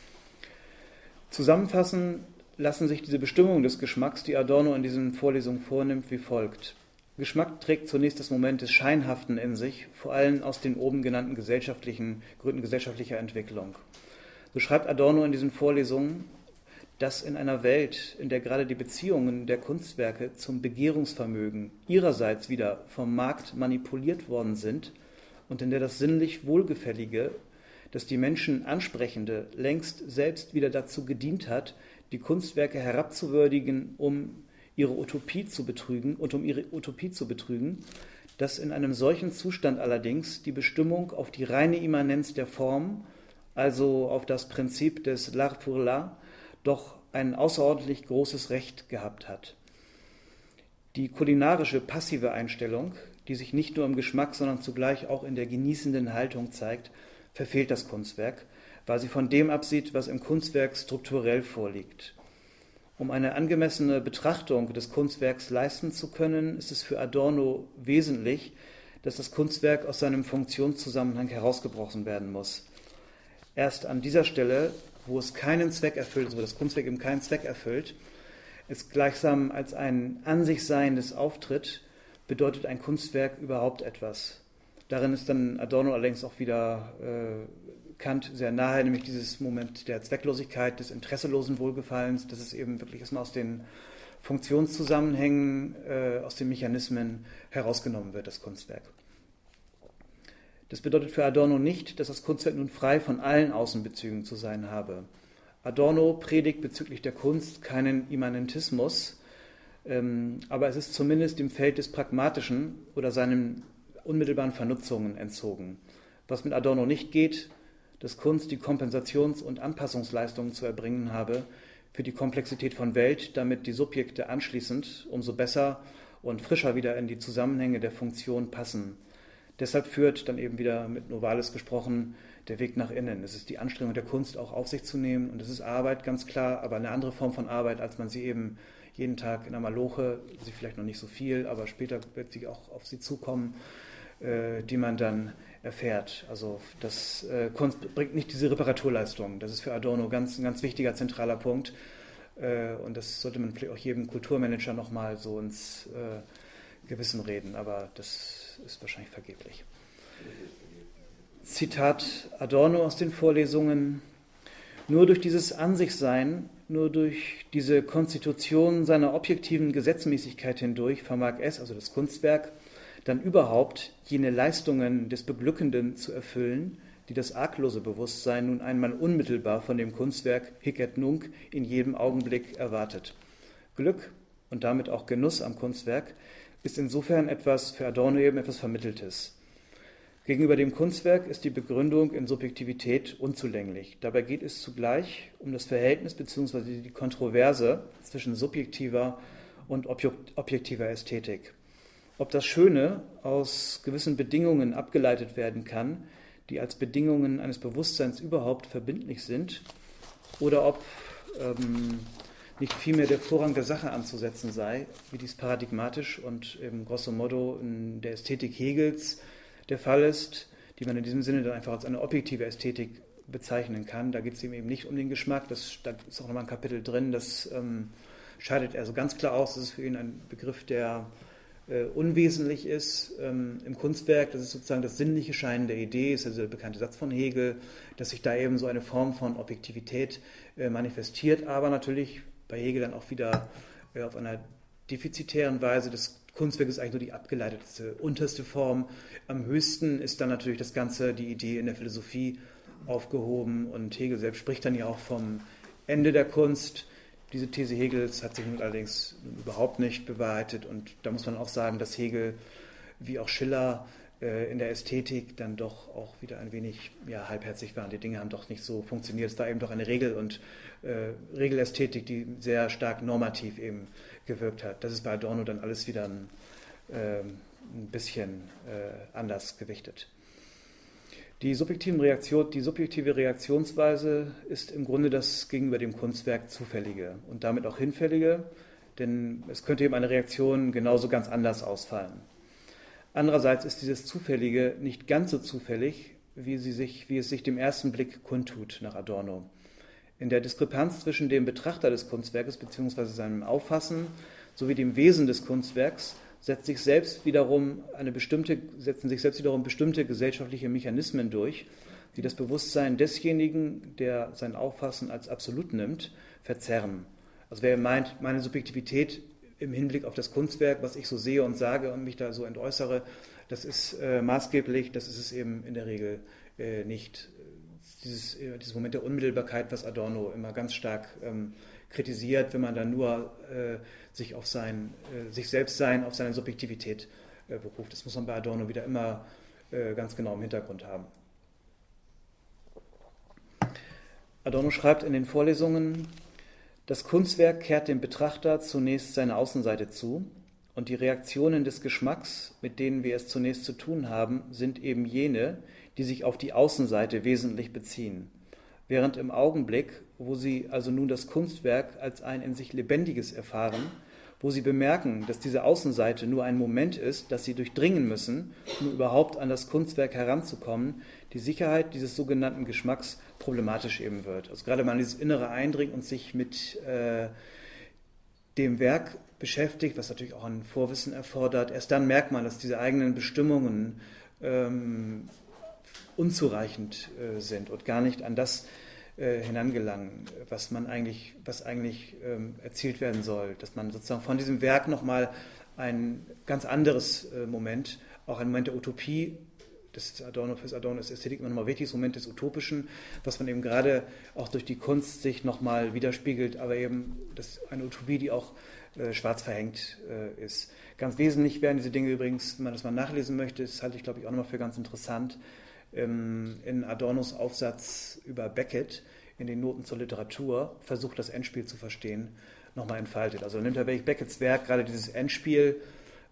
Zusammenfassen lassen sich diese Bestimmungen des Geschmacks, die Adorno in diesen Vorlesungen vornimmt, wie folgt. Geschmack trägt zunächst das Moment des Scheinhaften in sich, vor allem aus den oben genannten Gründen gesellschaftlicher Entwicklung. So schreibt Adorno in diesen Vorlesungen, dass in einer Welt, in der gerade die Beziehungen der Kunstwerke zum Begehrungsvermögen ihrerseits wieder vom Markt manipuliert worden sind und in der das sinnlich Wohlgefällige, das die Menschen ansprechende, längst selbst wieder dazu gedient hat, die Kunstwerke herabzuwürdigen, um ihre Utopie zu betrügen, dass in einem solchen Zustand allerdings die Bestimmung auf die reine Immanenz der Form, also auf das Prinzip des l'art pour l'art, doch ein außerordentlich großes Recht gehabt hat. Die kulinarische passive Einstellung, die sich nicht nur im Geschmack, sondern zugleich auch in der genießenden Haltung zeigt, verfehlt das Kunstwerk, weil sie von dem absieht, was im Kunstwerk strukturell vorliegt. Um eine angemessene Betrachtung des Kunstwerks leisten zu können, ist es für Adorno wesentlich, dass das Kunstwerk aus seinem Funktionszusammenhang herausgebrochen werden muss. Erst an dieser Stelle, wo es keinen Zweck erfüllt, wo das Kunstwerk eben keinen Zweck erfüllt, es gleichsam als ein an sich Seiendes auftritt, bedeutet ein Kunstwerk überhaupt etwas. Darin ist dann Adorno allerdings auch wieder Kant sehr nahe, nämlich dieses Moment der Zwecklosigkeit, des interesselosen Wohlgefallens, dass es eben wirklich erstmal aus den Funktionszusammenhängen, aus den Mechanismen herausgenommen wird, das Kunstwerk. Das bedeutet für Adorno nicht, dass das Kunstwerk nun frei von allen Außenbezügen zu sein habe. Adorno predigt bezüglich der Kunst keinen Immanentismus, aber es ist zumindest dem Feld des Pragmatischen oder seinen unmittelbaren Vernutzungen entzogen. Was mit Adorno nicht geht, dass Kunst die Kompensations- und Anpassungsleistungen zu erbringen habe für die Komplexität von Welt, damit die Subjekte anschließend umso besser und frischer wieder in die Zusammenhänge der Funktion passen. Deshalb führt dann eben wieder mit Novalis gesprochen der Weg nach innen. Es ist die Anstrengung der Kunst auch auf sich zu nehmen und es ist Arbeit, ganz klar, aber eine andere Form von Arbeit, als man sie eben jeden Tag in der Maloche, sie vielleicht noch nicht so viel, aber später wird sie auch auf sie zukommen, die man dann erfährt. Also das Kunst bringt nicht diese Reparaturleistung. Das ist für Adorno ein ganz wichtiger, zentraler Punkt. Und das sollte man vielleicht auch jedem Kulturmanager nochmal so ins Gewissen reden, aber das ist wahrscheinlich vergeblich. Zitat Adorno aus den Vorlesungen: Nur durch dieses An-sich-Sein, nur durch diese Konstitution seiner objektiven Gesetzmäßigkeit hindurch vermag es, also das Kunstwerk, dann überhaupt jene Leistungen des Beglückenden zu erfüllen, die das arglose Bewusstsein nun einmal unmittelbar von dem Kunstwerk hic et nunc in jedem Augenblick erwartet. Glück und damit auch Genuss am Kunstwerk ist insofern für Adorno eben etwas Vermitteltes. Gegenüber dem Kunstwerk ist die Begründung in Subjektivität unzulänglich. Dabei geht es zugleich um das Verhältnis bzw. die Kontroverse zwischen subjektiver und objektiver Ästhetik. Ob das Schöne aus gewissen Bedingungen abgeleitet werden kann, die als Bedingungen eines Bewusstseins überhaupt verbindlich sind, oder ob nicht vielmehr der Vorrang der Sache anzusetzen sei, wie dies paradigmatisch und grosso modo in der Ästhetik Hegels der Fall ist, die man in diesem Sinne dann einfach als eine objektive Ästhetik bezeichnen kann. Da geht es ihm eben nicht um den Geschmack, da ist auch nochmal ein Kapitel drin, das scheidet er so ganz klar aus, das ist für ihn ein Begriff, der unwesentlich ist im Kunstwerk. Das ist sozusagen das sinnliche Scheinen der Idee, ist also der bekannte Satz von Hegel, dass sich da eben so eine Form von Objektivität manifestiert, aber natürlich bei Hegel dann auch wieder auf einer defizitären Weise. Das Kunstwerk ist eigentlich nur die abgeleitete, unterste Form. Am höchsten ist dann natürlich das Ganze, die Idee in der Philosophie aufgehoben, und Hegel selbst spricht dann ja auch vom Ende der Kunst. Diese These Hegels hat sich nun allerdings überhaupt nicht bewahrheitet, und da muss man auch sagen, dass Hegel wie auch Schiller in der Ästhetik dann doch auch wieder ein wenig halbherzig waren. Die Dinge haben doch nicht so funktioniert. Es war eben doch eine Regel- und Regelästhetik, die sehr stark normativ eben gewirkt hat. Das ist bei Adorno dann alles wieder ein bisschen anders gewichtet. Die subjektive Reaktionsweise ist im Grunde das gegenüber dem Kunstwerk Zufällige und damit auch Hinfällige, denn es könnte eben eine Reaktion genauso ganz anders ausfallen. Andererseits ist dieses Zufällige nicht ganz so zufällig, wie es sich dem ersten Blick kundtut nach Adorno. In der Diskrepanz zwischen dem Betrachter des Kunstwerkes bzw. seinem Auffassen sowie dem Wesen des Kunstwerks setzen sich selbst wiederum bestimmte gesellschaftliche Mechanismen durch, die das Bewusstsein desjenigen, der sein Auffassen als absolut nimmt, verzerren. Also wer meint, meine Subjektivität im Hinblick auf das Kunstwerk, was ich so sehe und sage und mich da so entäußere, das ist maßgeblich, das ist es eben in der Regel nicht. Dieses Moment der Unmittelbarkeit, was Adorno immer ganz stark kritisiert, wenn man dann nur sich auf sich selbst sein, auf seine Subjektivität beruft. Das muss man bei Adorno wieder immer ganz genau im Hintergrund haben. Adorno schreibt in den Vorlesungen: Das Kunstwerk kehrt dem Betrachter zunächst seine Außenseite zu, und die Reaktionen des Geschmacks, mit denen wir es zunächst zu tun haben, sind eben jene, die sich auf die Außenseite wesentlich beziehen. Während im Augenblick, wo sie also nun das Kunstwerk als ein in sich Lebendiges erfahren, wo sie bemerken, dass diese Außenseite nur ein Moment ist, das sie durchdringen müssen, um überhaupt an das Kunstwerk heranzukommen, die Sicherheit dieses sogenannten Geschmacks problematisch eben wird. Also gerade wenn man dieses innere Eindringen und sich mit dem Werk beschäftigt, was natürlich auch ein Vorwissen erfordert, erst dann merkt man, dass diese eigenen Bestimmungen unzureichend sind und gar nicht an das hinangelangen, was eigentlich erzielt werden soll, dass man sozusagen von diesem Werk nochmal ein ganz anderes Moment, auch ein Moment der Utopie, für Adorno ist Ästhetik immer nochmal wichtig, das Moment des Utopischen, was man eben gerade auch durch die Kunst sich nochmal widerspiegelt, aber eben eine Utopie, die auch schwarz verhängt ist. Ganz wesentlich wären diese Dinge übrigens, wenn man das mal nachlesen möchte, das halte ich glaube ich auch nochmal für ganz interessant, in Adornos Aufsatz über Beckett in den Noten zur Literatur, versucht das Endspiel zu verstehen, nochmal entfaltet. Also nimmt er wirklich Becketts Werk, gerade dieses Endspiel,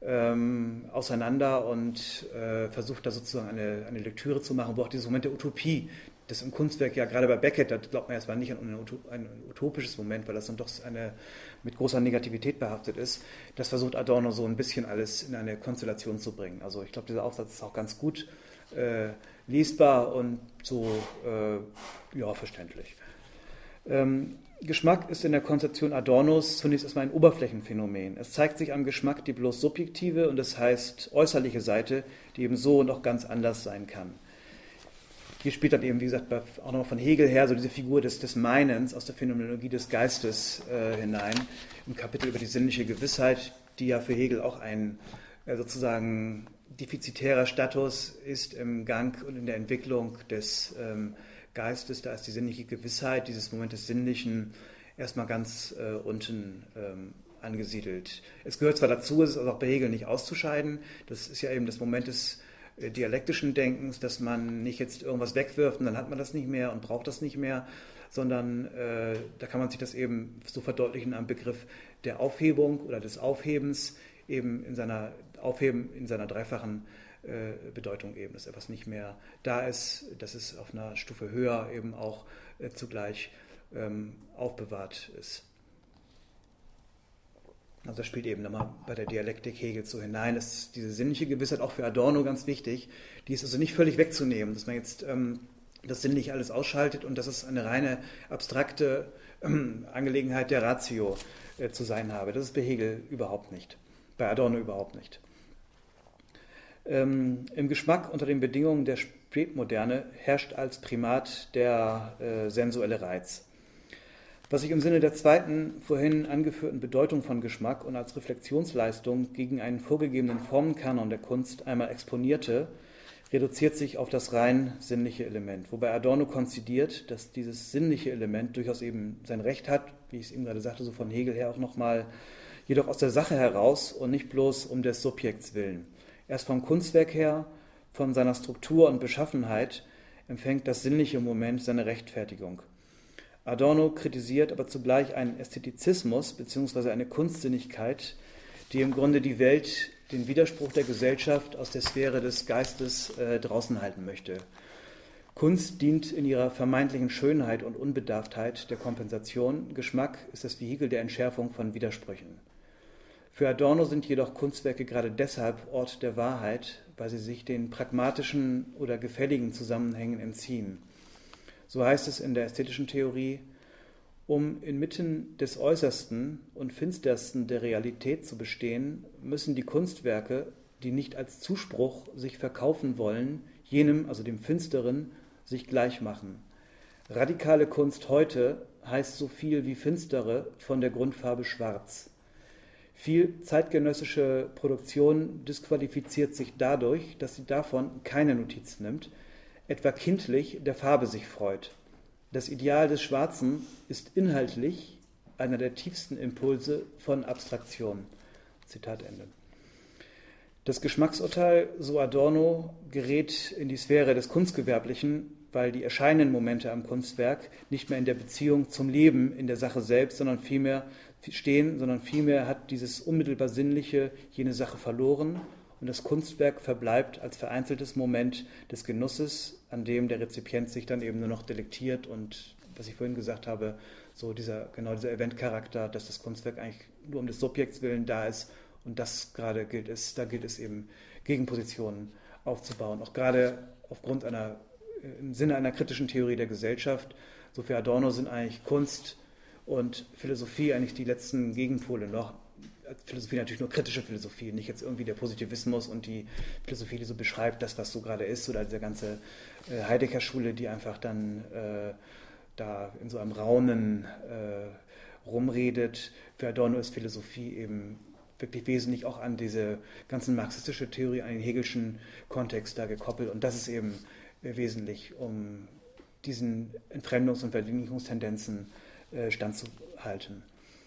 auseinander und versucht da sozusagen eine Lektüre zu machen, wo auch dieses Moment der Utopie, das im Kunstwerk ja gerade bei Beckett, da glaubt man erstmal nicht an ein utopisches Moment, weil das dann doch mit großer Negativität behaftet ist, das versucht Adorno so ein bisschen alles in eine Konstellation zu bringen. Also ich glaube, dieser Aufsatz ist auch ganz gut lesbar und so verständlich. Geschmack ist in der Konzeption Adornos zunächst erstmal ein Oberflächenphänomen. Es zeigt sich am Geschmack die bloß subjektive und das heißt äußerliche Seite, die eben so und auch ganz anders sein kann. Hier spielt dann eben, wie gesagt, auch nochmal von Hegel her so diese Figur des Meinens aus der Phänomenologie des Geistes hinein, im Kapitel über die sinnliche Gewissheit, die ja für Hegel auch ein sozusagen defizitärer Status ist im Gang und in der Entwicklung des Geistes. Da ist die sinnliche Gewissheit, dieses Moment des Sinnlichen, erstmal ganz unten angesiedelt. Es gehört zwar dazu, es ist also auch bei Hegel nicht auszuscheiden, das ist ja eben das Moment des dialektischen Denkens, dass man nicht jetzt irgendwas wegwirft und dann hat man das nicht mehr und braucht das nicht mehr, sondern da kann man sich das eben so verdeutlichen am Begriff der Aufhebung oder des Aufhebens, eben in seiner dreifachen Bedeutung eben, dass etwas nicht mehr da ist, dass es auf einer Stufe höher eben auch zugleich aufbewahrt ist. Also das spielt eben nochmal bei der Dialektik Hegels so hinein. Das ist diese sinnliche Gewissheit auch für Adorno ganz wichtig. Die ist also nicht völlig wegzunehmen, dass man jetzt das sinnlich alles ausschaltet und dass es eine reine abstrakte Angelegenheit der Ratio zu sein habe. Das ist bei Hegel überhaupt nicht, bei Adorno überhaupt nicht. Im Geschmack unter den Bedingungen der Spätmoderne herrscht als Primat der sensuelle Reiz. Was ich im Sinne der zweiten vorhin angeführten Bedeutung von Geschmack und als Reflexionsleistung gegen einen vorgegebenen Formenkanon der Kunst einmal exponierte, reduziert sich auf das rein sinnliche Element. Wobei Adorno konzidiert, dass dieses sinnliche Element durchaus eben sein Recht hat, wie ich es eben gerade sagte, so von Hegel her auch nochmal, jedoch aus der Sache heraus und nicht bloß um des Subjekts willen. Erst vom Kunstwerk her, von seiner Struktur und Beschaffenheit, empfängt das sinnliche Moment seine Rechtfertigung. Adorno kritisiert aber zugleich einen Ästhetizismus bzw. eine Kunstsinnigkeit, die im Grunde die Welt, den Widerspruch der Gesellschaft aus der Sphäre des Geistes draußen halten möchte. Kunst dient in ihrer vermeintlichen Schönheit und Unbedarftheit der Kompensation. Geschmack ist das Vehikel der Entschärfung von Widersprüchen. Für Adorno sind jedoch Kunstwerke gerade deshalb Ort der Wahrheit, weil sie sich den pragmatischen oder gefälligen Zusammenhängen entziehen. So heißt es in der ästhetischen Theorie, um inmitten des Äußersten und Finstersten der Realität zu bestehen, müssen die Kunstwerke, die nicht als Zuspruch sich verkaufen wollen, jenem, also dem Finsteren, sich gleich machen. Radikale Kunst heute heißt so viel wie finstere von der Grundfarbe schwarz. Viel zeitgenössische Produktion disqualifiziert sich dadurch, dass sie davon keine Notiz nimmt, etwa kindlich der Farbe sich freut. Das Ideal des Schwarzen ist inhaltlich einer der tiefsten Impulse von Abstraktion. Zitat Ende. Das Geschmacksurteil, so Adorno, gerät in die Sphäre des Kunstgewerblichen, weil die erscheinenden Momente am Kunstwerk nicht mehr in der Beziehung zum Leben in der Sache selbst, sondern vielmehr hat dieses unmittelbar Sinnliche jene Sache verloren und das Kunstwerk verbleibt als vereinzeltes Moment des Genusses, an dem der Rezipient sich dann eben nur noch delektiert und, was ich vorhin gesagt habe, so dieser Eventcharakter, dass das Kunstwerk eigentlich nur um des Subjekts willen da ist und das gerade gilt es eben Gegenpositionen aufzubauen, auch gerade aufgrund im Sinne einer kritischen Theorie der Gesellschaft. So für Adorno sind eigentlich Kunst und Philosophie eigentlich die letzten Gegenpole noch. Philosophie natürlich nur kritische Philosophie, nicht jetzt irgendwie der Positivismus und die Philosophie, die so beschreibt, das, was so gerade ist, oder diese ganze Heidegger-Schule, die einfach dann da in so einem Raunen rumredet. Für Adorno ist Philosophie eben wirklich wesentlich auch an diese ganzen marxistische Theorie, an den Hegelschen Kontext da gekoppelt. Und das ist eben wesentlich, um diesen Entfremdungs- und Verdinglichungstendenzen standzuhalten.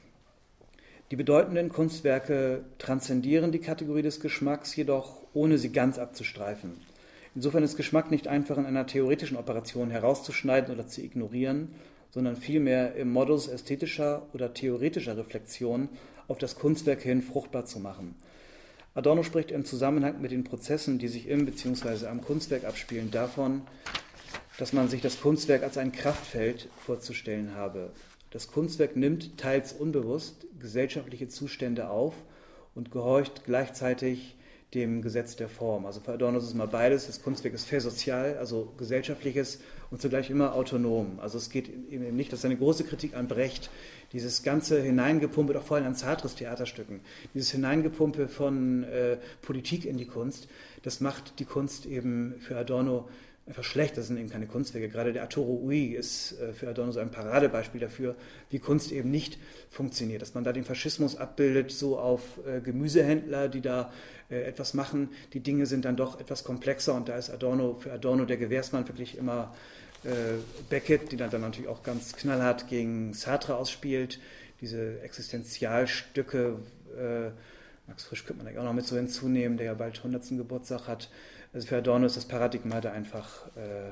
Die bedeutenden Kunstwerke transzendieren die Kategorie des Geschmacks, jedoch ohne sie ganz abzustreifen. Insofern ist Geschmack nicht einfach in einer theoretischen Operation herauszuschneiden oder zu ignorieren, sondern vielmehr im Modus ästhetischer oder theoretischer Reflexion auf das Kunstwerk hin fruchtbar zu machen. Adorno spricht im Zusammenhang mit den Prozessen, die sich im bzw. am Kunstwerk abspielen, davon, dass man sich das Kunstwerk als ein Kraftfeld vorzustellen habe. Das Kunstwerk nimmt, teils unbewusst, gesellschaftliche Zustände auf und gehorcht gleichzeitig dem Gesetz der Form. Also für Adorno ist es mal beides. Das Kunstwerk ist versozial, also gesellschaftliches und zugleich immer autonom. Also es geht eben nicht, das ist eine große Kritik an Brecht, dieses ganze Hineingepumpe, auch vor allem an Sartres Theaterstücken, dieses Hineingepumpe von Politik in die Kunst, das macht die Kunst eben für Adorno einfach schlecht. Das sind eben keine Kunstwerke. Gerade der Arturo Ui ist für Adorno so ein Paradebeispiel dafür, wie Kunst eben nicht funktioniert. Dass man da den Faschismus abbildet, so auf Gemüsehändler, die da etwas machen. Die Dinge sind dann doch etwas komplexer und da ist für Adorno der Gewährsmann wirklich immer Beckett, die dann natürlich auch ganz knallhart gegen Sartre ausspielt. Diese Existenzialstücke, Max Frisch könnte man auch noch mit so hinzunehmen, der ja bald 100. Geburtstag hat. Also für Adorno ist das Paradigma da einfach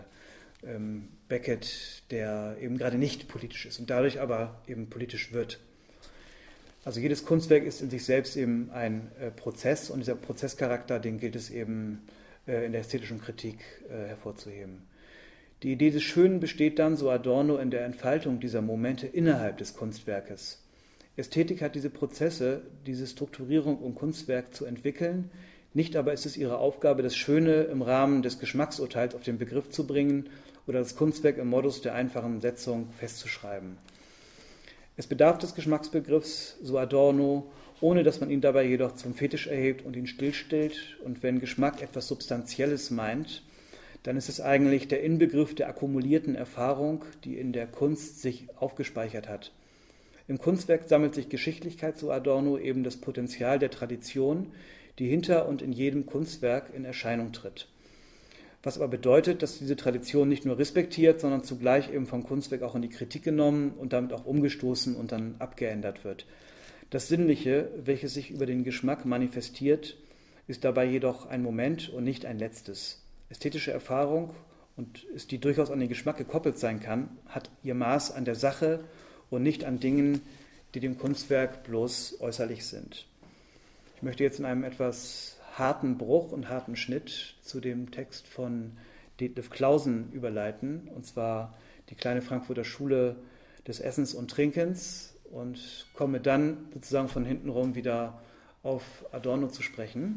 Beckett, der eben gerade nicht politisch ist und dadurch aber eben politisch wird. Also jedes Kunstwerk ist in sich selbst eben ein Prozess und dieser Prozesscharakter, den gilt es eben in der ästhetischen Kritik hervorzuheben. Die Idee des Schönen besteht dann, so Adorno, in der Entfaltung dieser Momente innerhalb des Kunstwerkes. Ästhetik hat diese Prozesse, diese Strukturierung um Kunstwerk zu entwickeln, nicht aber ist es ihre Aufgabe, das Schöne im Rahmen des Geschmacksurteils auf den Begriff zu bringen oder das Kunstwerk im Modus der einfachen Setzung festzuschreiben. Es bedarf des Geschmacksbegriffs, so Adorno, ohne dass man ihn dabei jedoch zum Fetisch erhebt und ihn stillstellt. Und wenn Geschmack etwas Substanzielles meint, dann ist es eigentlich der Inbegriff der akkumulierten Erfahrung, die in der Kunst sich aufgespeichert hat. Im Kunstwerk sammelt sich Geschichtlichkeit, so Adorno, eben das Potenzial der Tradition, die hinter und in jedem Kunstwerk in Erscheinung tritt. Was aber bedeutet, dass diese Tradition nicht nur respektiert, sondern zugleich eben vom Kunstwerk auch in die Kritik genommen und damit auch umgestoßen und dann abgeändert wird. Das Sinnliche, welches sich über den Geschmack manifestiert, ist dabei jedoch ein Moment und nicht ein letztes. Ästhetische Erfahrung, und die durchaus an den Geschmack gekoppelt sein kann, hat ihr Maß an der Sache und nicht an Dingen, die dem Kunstwerk bloß äußerlich sind. Ich möchte jetzt in einem etwas harten Bruch und harten Schnitt zu dem Text von Detlev Clausen überleiten, und zwar die kleine Frankfurter Schule des Essens und Trinkens, und komme dann sozusagen von hinten rum wieder auf Adorno zu sprechen.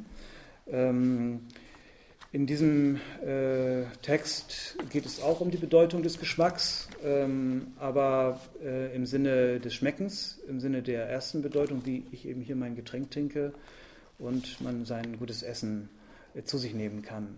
In diesem Text geht es auch um die Bedeutung des Geschmacks, aber im Sinne des Schmeckens, im Sinne der ersten Bedeutung, wie ich eben hier mein Getränk trinke und man sein gutes Essen zu sich nehmen kann.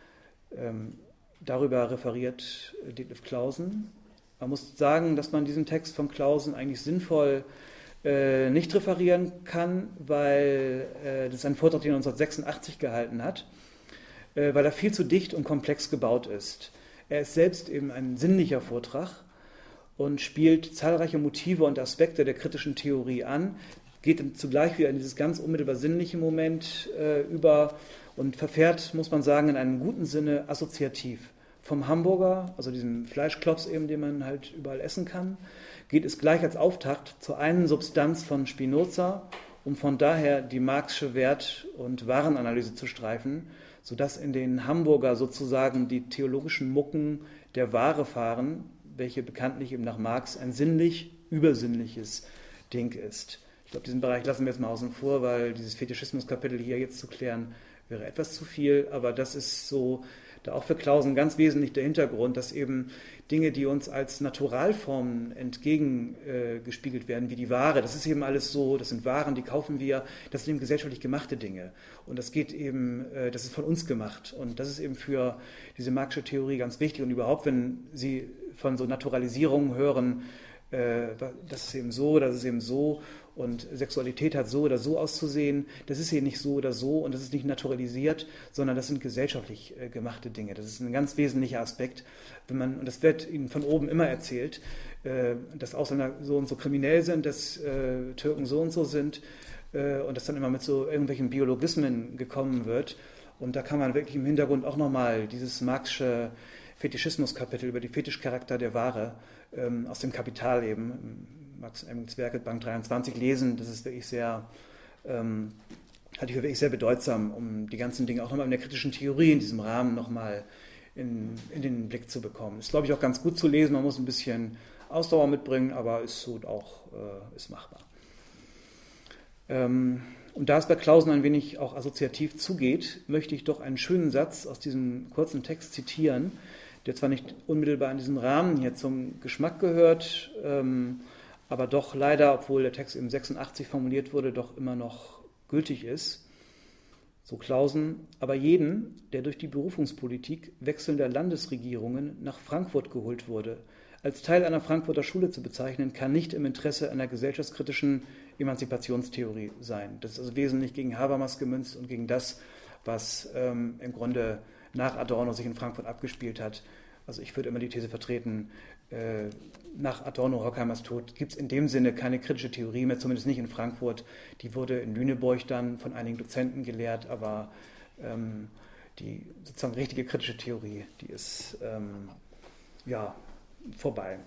Darüber referiert Detlev Clausen. Man muss sagen, dass man diesen Text von Clausen eigentlich sinnvoll nicht referieren kann, weil das ist ein Vortrag, den er 1986 gehalten hat, weil er viel zu dicht und komplex gebaut ist. Er ist selbst eben ein sinnlicher Vortrag und spielt zahlreiche Motive und Aspekte der kritischen Theorie an, geht zugleich wieder in dieses ganz unmittelbar sinnliche Moment über und verfährt, muss man sagen, in einem guten Sinne assoziativ. Vom Hamburger, also diesem Fleischklops eben, den man halt überall essen kann, geht es gleich als Auftakt zur einen Substanz von Spinoza, um von daher die Marxische Wert- und Warenanalyse zu streifen, sodass in den Hamburger sozusagen die theologischen Mucken der Ware fahren, welche bekanntlich eben nach Marx ein sinnlich-übersinnliches Ding ist. Ich glaube, diesen Bereich lassen wir jetzt mal außen vor, weil dieses Fetischismus-Kapitel hier jetzt zu klären, wäre etwas zu viel, aber das ist so, da auch für Clausen ganz wesentlich der Hintergrund, dass eben Dinge, die uns als Naturalformen entgegengespiegelt werden, wie die Ware, das ist eben alles so, das sind Waren, die kaufen wir, das sind eben gesellschaftlich gemachte Dinge und das geht eben, das ist von uns gemacht und das ist eben für diese marxische Theorie ganz wichtig und überhaupt, wenn Sie von so Naturalisierungen hören, das ist eben so, das ist eben so und Sexualität hat so oder so auszusehen, das ist hier nicht so oder so und das ist nicht naturalisiert, sondern das sind gesellschaftlich gemachte Dinge. Das ist ein ganz wesentlicher Aspekt, und das wird Ihnen von oben immer erzählt, dass Ausländer so und so kriminell sind, dass Türken so und so sind und dass dann immer mit so irgendwelchen Biologismen gekommen wird. Und da kann man wirklich im Hintergrund auch nochmal dieses marxische Fetischismus-Kapitel über die Fetischcharakter der Ware aus dem Kapital eben, Marx Engels Werke, Bank 23 lesen. Das ist wirklich sehr halte ich für wirklich sehr bedeutsam, um die ganzen Dinge auch nochmal in der kritischen Theorie in diesem Rahmen nochmal in den Blick zu bekommen. Ist, glaube ich, auch ganz gut zu lesen. Man muss ein bisschen Ausdauer mitbringen, aber ist so auch ist machbar. Und da es bei Clausen ein wenig auch assoziativ zugeht, möchte ich doch einen schönen Satz aus diesem kurzen Text zitieren, der zwar nicht unmittelbar in diesem Rahmen hier zum Geschmack gehört, aber doch leider, obwohl der Text eben 86 formuliert wurde, doch immer noch gültig ist. So Clausen: Aber jeden, der durch die Berufungspolitik wechselnder Landesregierungen nach Frankfurt geholt wurde, als Teil einer Frankfurter Schule zu bezeichnen, kann nicht im Interesse einer gesellschaftskritischen Emanzipationstheorie sein. Das ist also wesentlich gegen Habermas gemünzt und gegen das, was im Grunde nach Adorno sich in Frankfurt abgespielt hat. Also ich würde immer die These vertreten, nach Adorno, Horkheimers Tod gibt es in dem Sinne keine kritische Theorie mehr, zumindest nicht in Frankfurt. Die wurde in Lüneburg dann von einigen Dozenten gelehrt, aber die sozusagen richtige kritische Theorie, die ist vorbei.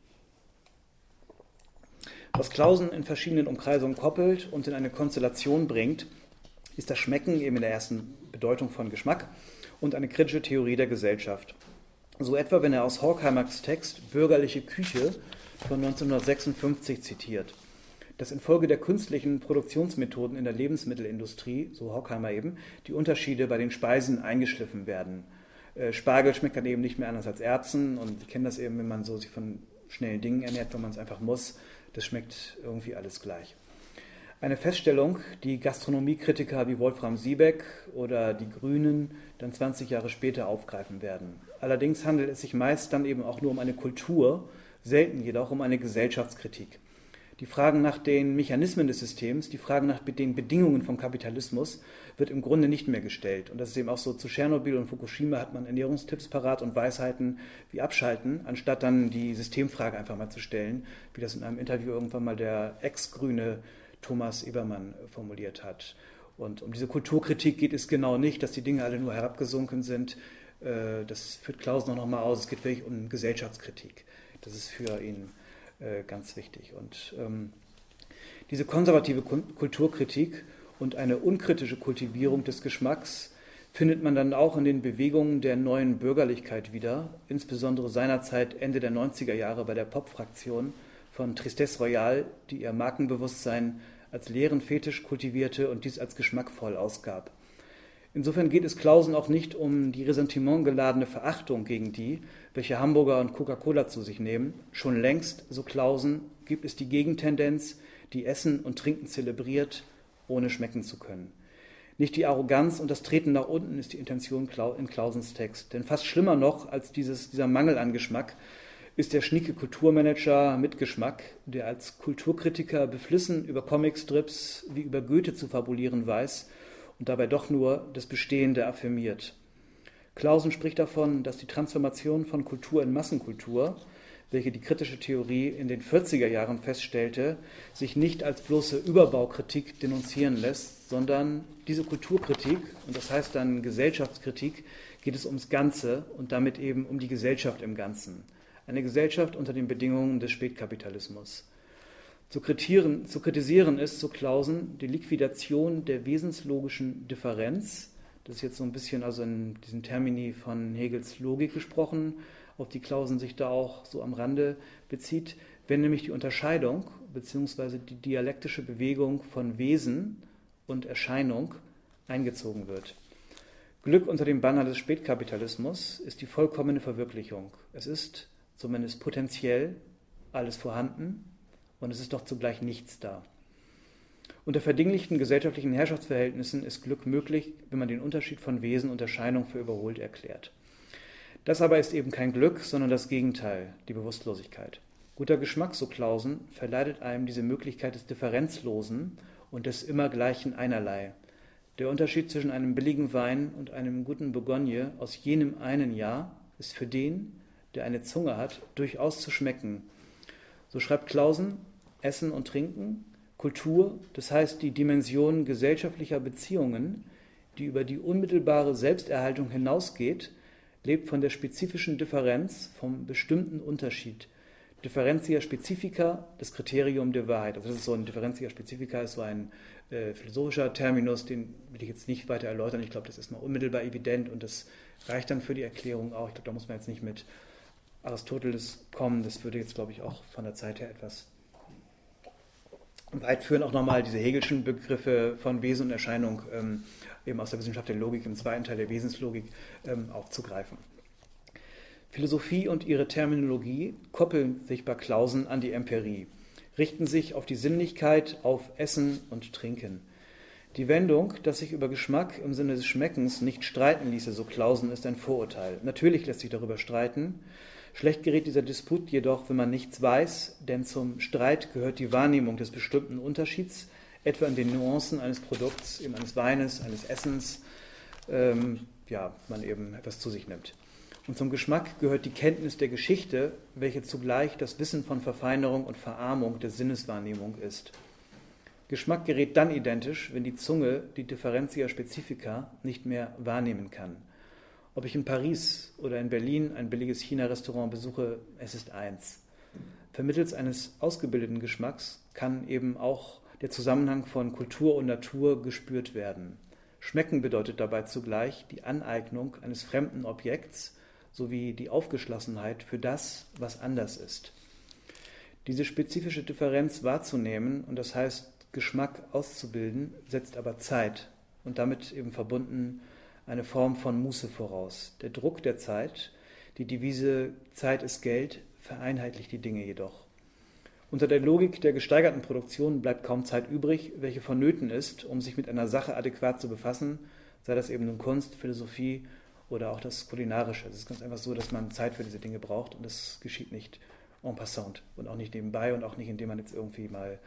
Was Clausen in verschiedenen Umkreisungen koppelt und in eine Konstellation bringt, ist das Schmecken, eben in der ersten Bedeutung von Geschmack, und eine kritische Theorie der Gesellschaft. So etwa, wenn er aus Horkheimers Text Bürgerliche Küche von 1956 zitiert, dass infolge der künstlichen Produktionsmethoden in der Lebensmittelindustrie, so Horkheimer eben, die Unterschiede bei den Speisen eingeschliffen werden. Spargel schmeckt dann eben nicht mehr anders als Erbsen, und ich kenne das eben, wenn man so sich von schnellen Dingen ernährt, wenn man es einfach muss, das schmeckt irgendwie alles gleich. Eine Feststellung, die Gastronomiekritiker wie Wolfram Siebeck oder die Grünen dann 20 Jahre später aufgreifen werden. Allerdings handelt es sich meist dann eben auch nur um eine Kultur, selten jedoch um eine Gesellschaftskritik. Die Fragen nach den Mechanismen des Systems, die Fragen nach den Bedingungen vom Kapitalismus wird im Grunde nicht mehr gestellt. Und das ist eben auch so: Zu Tschernobyl und Fukushima hat man Ernährungstipps parat und Weisheiten wie Abschalten, anstatt dann die Systemfrage einfach mal zu stellen, wie das in einem Interview irgendwann mal der Ex-Grüne Thomas Ebermann formuliert hat. Und um diese Kulturkritik geht es genau nicht, dass die Dinge alle nur herabgesunken sind. Das führt Clausen auch nochmal aus. Es geht wirklich um Gesellschaftskritik. Das ist für ihn ganz wichtig. Und diese konservative Kulturkritik und eine unkritische Kultivierung des Geschmacks findet man dann auch in den Bewegungen der neuen Bürgerlichkeit wieder, insbesondere seinerzeit Ende der 90er Jahre bei der Pop-Fraktion von Tristesse Royale, die ihr Markenbewusstsein als leeren Fetisch kultivierte und dies als geschmackvoll ausgab. Insofern geht es Clausen auch nicht um die ressentimentgeladene Verachtung gegen die, welche Hamburger und Coca-Cola zu sich nehmen. Schon längst, so Clausen, gibt es die Gegentendenz, die Essen und Trinken zelebriert, ohne schmecken zu können. Nicht die Arroganz und das Treten nach unten ist die Intention in Clausens Text. Denn fast schlimmer noch als dieser Mangel an Geschmack ist der schnieke Kulturmanager mit Geschmack, der als Kulturkritiker beflissen über Comicstrips wie über Goethe zu fabulieren weiß und dabei doch nur das Bestehende affirmiert. Clausen spricht davon, dass die Transformation von Kultur in Massenkultur, welche die kritische Theorie in den 40er Jahren feststellte, sich nicht als bloße Überbaukritik denunzieren lässt, sondern diese Kulturkritik, und das heißt dann Gesellschaftskritik, geht es ums Ganze und damit eben um die Gesellschaft im Ganzen. Eine Gesellschaft unter den Bedingungen des Spätkapitalismus. Zu kritisieren ist, so Clausen, die Liquidation der wesenslogischen Differenz. Das ist jetzt so ein bisschen also in diesen Termini von Hegels Logik gesprochen, auf die Clausen sich da auch so am Rande bezieht, wenn nämlich die Unterscheidung bzw. die dialektische Bewegung von Wesen und Erscheinung eingezogen wird. Glück unter dem Banner des Spätkapitalismus ist die vollkommene Verwirklichung. Es ist zumindest potenziell alles vorhanden, und es ist doch zugleich nichts da. Unter verdinglichten gesellschaftlichen Herrschaftsverhältnissen ist Glück möglich, wenn man den Unterschied von Wesen und Erscheinung für überholt erklärt. Das aber ist eben kein Glück, sondern das Gegenteil, die Bewusstlosigkeit. Guter Geschmack, so Clausen, verleidet einem diese Möglichkeit des Differenzlosen und des immer gleichen Einerlei. Der Unterschied zwischen einem billigen Wein und einem guten Bourgogne aus jenem einen Jahr ist für den, der eine Zunge hat, durchaus zu schmecken. So schreibt Clausen: Essen und Trinken, Kultur, das heißt die Dimension gesellschaftlicher Beziehungen, die über die unmittelbare Selbsterhaltung hinausgeht, lebt von der spezifischen Differenz, vom bestimmten Unterschied, Differentia Specifica, das Kriterium der Wahrheit. Also das ist so ein Differentia Specifica, ist so ein philosophischer Terminus, den will ich jetzt nicht weiter erläutern. Ich glaube, das ist mal unmittelbar evident und das reicht dann für die Erklärung auch. Ich glaube, da muss man jetzt nicht mit Aristoteles kommen. Das würde jetzt, glaube ich, auch von der Zeit her etwas weit führen. Auch nochmal diese Hegelschen Begriffe von Wesen und Erscheinung eben aus der Wissenschaft der Logik im zweiten Teil der Wesenslogik aufzugreifen. Philosophie und ihre Terminologie koppeln sich bei Clausen an die Empirie, richten sich auf die Sinnlichkeit, auf Essen und Trinken. Die Wendung, dass sich über Geschmack im Sinne des Schmeckens nicht streiten ließe, so Clausen, ist ein Vorurteil. Natürlich lässt sich darüber streiten. Schlecht gerät dieser Disput jedoch, wenn man nichts weiß, denn zum Streit gehört die Wahrnehmung des bestimmten Unterschieds, etwa in den Nuancen eines Produkts, eben eines Weines, eines Essens, man eben etwas zu sich nimmt. Und zum Geschmack gehört die Kenntnis der Geschichte, welche zugleich das Wissen von Verfeinerung und Verarmung der Sinneswahrnehmung ist. Geschmack gerät dann identisch, wenn die Zunge die Differentia Specifica nicht mehr wahrnehmen kann. Ob ich in Paris oder in Berlin ein billiges China-Restaurant besuche, es ist eins. Vermittels eines ausgebildeten Geschmacks kann eben auch der Zusammenhang von Kultur und Natur gespürt werden. Schmecken bedeutet dabei zugleich die Aneignung eines fremden Objekts sowie die Aufgeschlossenheit für das, was anders ist. Diese spezifische Differenz wahrzunehmen und das heißt Geschmack auszubilden, setzt aber Zeit und damit eben verbunden eine Form von Muße voraus. Der Druck der Zeit, die Devise Zeit ist Geld, vereinheitlicht die Dinge jedoch. Unter der Logik der gesteigerten Produktion bleibt kaum Zeit übrig, welche vonnöten ist, um sich mit einer Sache adäquat zu befassen, sei das eben nun Kunst, Philosophie oder auch das Kulinarische. Es ist ganz einfach so, dass man Zeit für diese Dinge braucht und das geschieht nicht en passant und auch nicht nebenbei und auch nicht, indem man jetzt irgendwie mal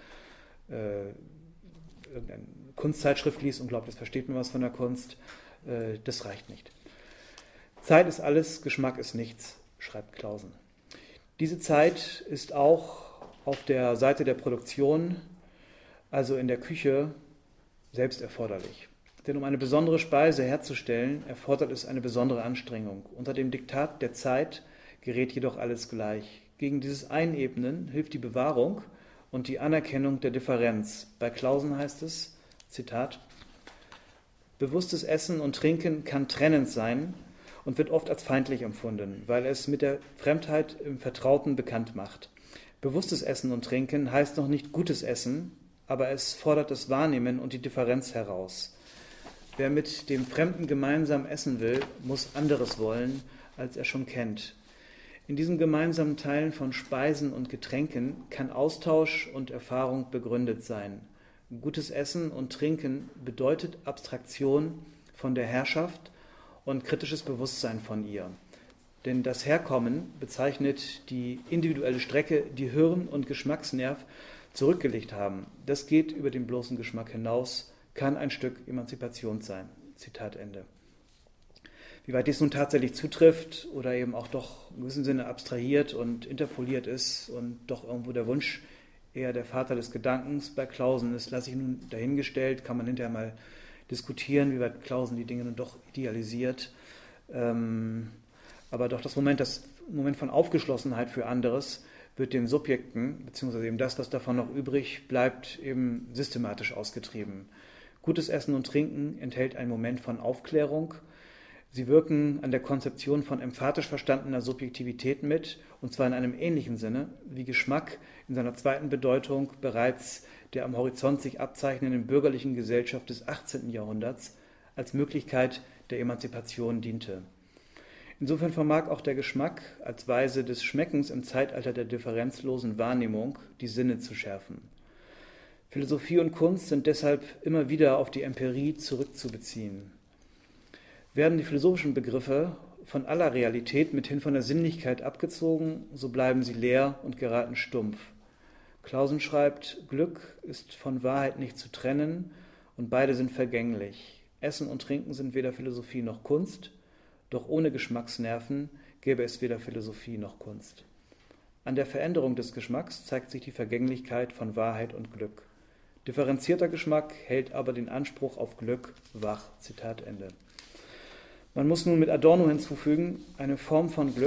irgendeine Kunstzeitschrift liest und glaubt, jetzt versteht man was von der Kunst. Das reicht nicht. Zeit ist alles, Geschmack ist nichts, schreibt Clausen. Diese Zeit ist auch auf der Seite der Produktion, also in der Küche, selbst erforderlich. Denn um eine besondere Speise herzustellen, erfordert es eine besondere Anstrengung. Unter dem Diktat der Zeit gerät jedoch alles gleich. Gegen dieses Einebnen hilft die Bewahrung und die Anerkennung der Differenz. Bei Clausen heißt es, Zitat, bewusstes Essen und Trinken kann trennend sein und wird oft als feindlich empfunden, weil es mit der Fremdheit im Vertrauten bekannt macht. Bewusstes Essen und Trinken heißt noch nicht gutes Essen, aber es fordert das Wahrnehmen und die Differenz heraus. Wer mit dem Fremden gemeinsam essen will, muss anderes wollen, als er schon kennt. In diesem gemeinsamen Teilen von Speisen und Getränken kann Austausch und Erfahrung begründet sein. Gutes Essen und Trinken bedeutet Abstraktion von der Herrschaft und kritisches Bewusstsein von ihr. Denn das Herkommen bezeichnet die individuelle Strecke, die Hirn und Geschmacksnerv zurückgelegt haben. Das geht über den bloßen Geschmack hinaus, kann ein Stück Emanzipation sein. Zitat Ende. Wie weit dies nun tatsächlich zutrifft oder eben auch doch in gewissem Sinne abstrahiert und interpoliert ist und doch irgendwo der Wunsch eher der Vater des Gedankens bei Clausen ist, lasse ich nun dahingestellt, kann man hinterher mal diskutieren, wie weit Clausen die Dinge nun doch idealisiert. Aber doch das Moment von Aufgeschlossenheit für anderes wird den Subjekten, beziehungsweise eben das, was davon noch übrig bleibt, eben systematisch ausgetrieben. Gutes Essen und Trinken enthält einen Moment von Aufklärung. Sie wirken an der Konzeption von emphatisch verstandener Subjektivität mit, und zwar in einem ähnlichen Sinne, wie Geschmack in seiner zweiten Bedeutung bereits der am Horizont sich abzeichnenden bürgerlichen Gesellschaft des 18. Jahrhunderts als Möglichkeit der Emanzipation diente. Insofern vermag auch der Geschmack als Weise des Schmeckens im Zeitalter der differenzlosen Wahrnehmung die Sinne zu schärfen. Philosophie und Kunst sind deshalb immer wieder auf die Empirie zurückzubeziehen. Werden die philosophischen Begriffe von aller Realität mithin von der Sinnlichkeit abgezogen, so bleiben sie leer und geraten stumpf. Clausen schreibt, Glück ist von Wahrheit nicht zu trennen und beide sind vergänglich. Essen und Trinken sind weder Philosophie noch Kunst, doch ohne Geschmacksnerven gäbe es weder Philosophie noch Kunst. An der Veränderung des Geschmacks zeigt sich die Vergänglichkeit von Wahrheit und Glück. Differenzierter Geschmack hält aber den Anspruch auf Glück wach. Zitat Ende. Man muss nun mit Adorno hinzufügen, eine Form von Glück,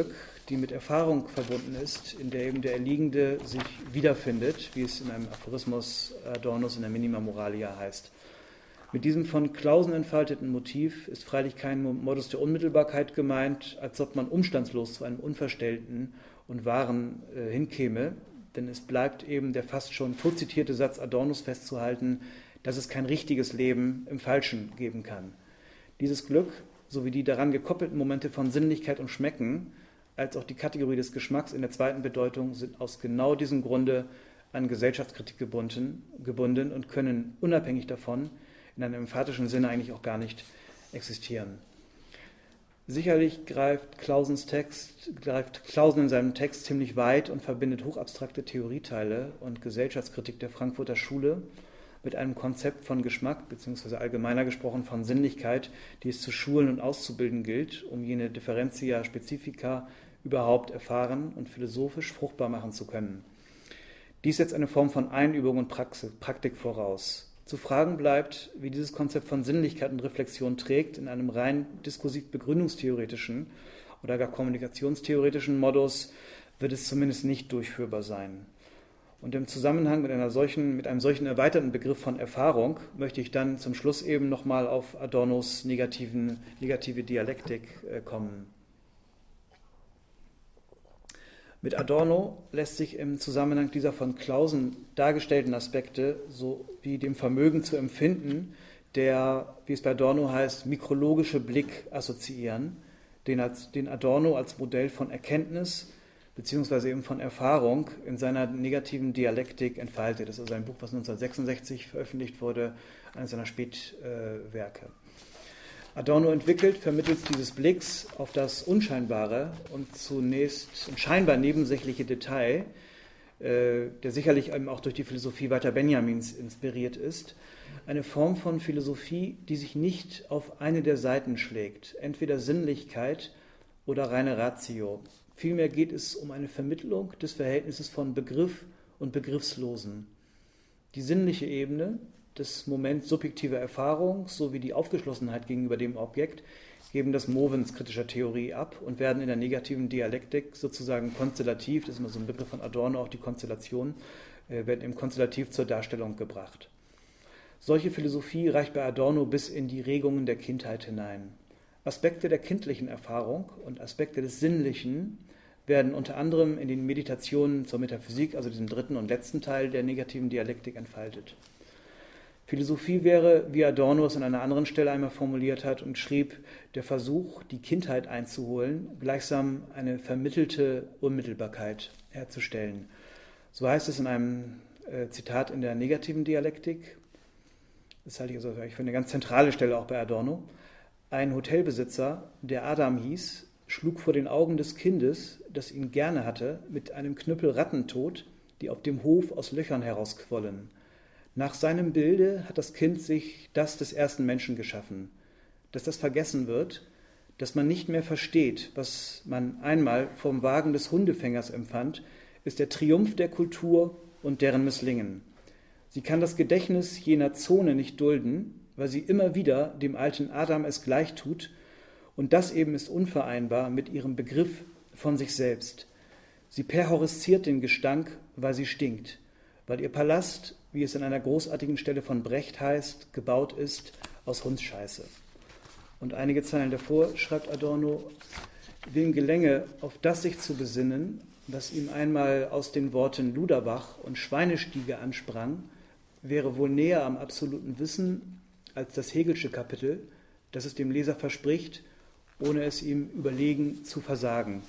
die mit Erfahrung verbunden ist, in der eben der Erliegende sich wiederfindet, wie es in einem Aphorismus Adornos in der Minima Moralia heißt. Mit diesem von Clausen entfalteten Motiv ist freilich kein Modus der Unmittelbarkeit gemeint, als ob man umstandslos zu einem Unverstellten und Wahren hinkäme, denn es bleibt eben der fast schon tot zitierte Satz Adornos festzuhalten, dass es kein richtiges Leben im Falschen geben kann. Dieses Glück sowie die daran gekoppelten Momente von Sinnlichkeit und Schmecken, als auch die Kategorie des Geschmacks in der zweiten Bedeutung, sind aus genau diesem Grunde an Gesellschaftskritik gebunden und können unabhängig davon in einem emphatischen Sinne eigentlich auch gar nicht existieren. Sicherlich greift Clausen in seinem Text ziemlich weit und verbindet hochabstrakte Theorieteile und Gesellschaftskritik der Frankfurter Schule mit einem Konzept von Geschmack, beziehungsweise allgemeiner gesprochen von Sinnlichkeit, die es zu schulen und auszubilden gilt, um jene Differentia Specifica überhaupt erfahren und philosophisch fruchtbar machen zu können. Dies setzt eine Form von Einübung und Praktik voraus. Zu fragen bleibt, wie dieses Konzept von Sinnlichkeit und Reflexion trägt in einem rein diskursiv-begründungstheoretischen oder gar kommunikationstheoretischen Modus, wird es zumindest nicht durchführbar sein. Und im Zusammenhang mit einem solchen erweiterten Begriff von Erfahrung möchte ich dann zum Schluss eben nochmal auf Adornos negative Dialektik kommen. Mit Adorno lässt sich im Zusammenhang dieser von Clausen dargestellten Aspekte sowie dem Vermögen zu empfinden, der, wie es bei Adorno heißt, mikrologische Blick assoziieren, den Adorno als Modell von Erkenntnis beziehungsweise eben von Erfahrung in seiner negativen Dialektik entfaltet. Das ist also ein Buch, was 1966 veröffentlicht wurde, eines seiner Spätwerke. Adorno entwickelt vermittels dieses Blicks auf das unscheinbare und zunächst scheinbar nebensächliche Detail, der sicherlich eben auch durch die Philosophie Walter Benjamins inspiriert ist, eine Form von Philosophie, die sich nicht auf eine der Seiten schlägt, entweder Sinnlichkeit oder reine Ratio. Vielmehr geht es um eine Vermittlung des Verhältnisses von Begriff und Begriffslosen. Die sinnliche Ebene, das Moment subjektiver Erfahrung sowie die Aufgeschlossenheit gegenüber dem Objekt geben das Movens kritischer Theorie ab und werden in der negativen Dialektik sozusagen konstellativ, das ist immer so ein Begriff von Adorno, auch die Konstellation, werden eben konstellativ zur Darstellung gebracht. Solche Philosophie reicht bei Adorno bis in die Regungen der Kindheit hinein. Aspekte der kindlichen Erfahrung und Aspekte des Sinnlichen werden unter anderem in den Meditationen zur Metaphysik, also diesem dritten und letzten Teil der negativen Dialektik, entfaltet. Philosophie wäre, wie Adorno es an einer anderen Stelle einmal formuliert hat und schrieb, der Versuch, die Kindheit einzuholen, gleichsam eine vermittelte Unmittelbarkeit herzustellen. So heißt es in einem Zitat in der negativen Dialektik, das halte ich also für eine ganz zentrale Stelle auch bei Adorno. Ein Hotelbesitzer, der Adam hieß, schlug vor den Augen des Kindes, das ihn gerne hatte, mit einem Knüppel Ratten tot, die auf dem Hof aus Löchern herausquollen. Nach seinem Bilde hat das Kind sich das des ersten Menschen geschaffen. Dass das vergessen wird, dass man nicht mehr versteht, was man einmal vom Wagen des Hundefängers empfand, ist der Triumph der Kultur und deren Misslingen. Sie kann das Gedächtnis jener Zone nicht dulden, weil sie immer wieder dem alten Adam es gleich tut, und das eben ist unvereinbar mit ihrem Begriff von sich selbst. Sie perhorresziert den Gestank, weil sie stinkt, weil ihr Palast, wie es an einer großartigen Stelle von Brecht heißt, gebaut ist aus Hundsscheiße. Und einige Zeilen davor schreibt Adorno, wem gelänge, auf das sich zu besinnen, was ihm einmal aus den Worten Luderbach und Schweinestiege ansprang, wäre wohl näher am absoluten Wissen als das Hegelsche Kapitel, das es dem Leser verspricht, um es ihm überlegen zu versagen.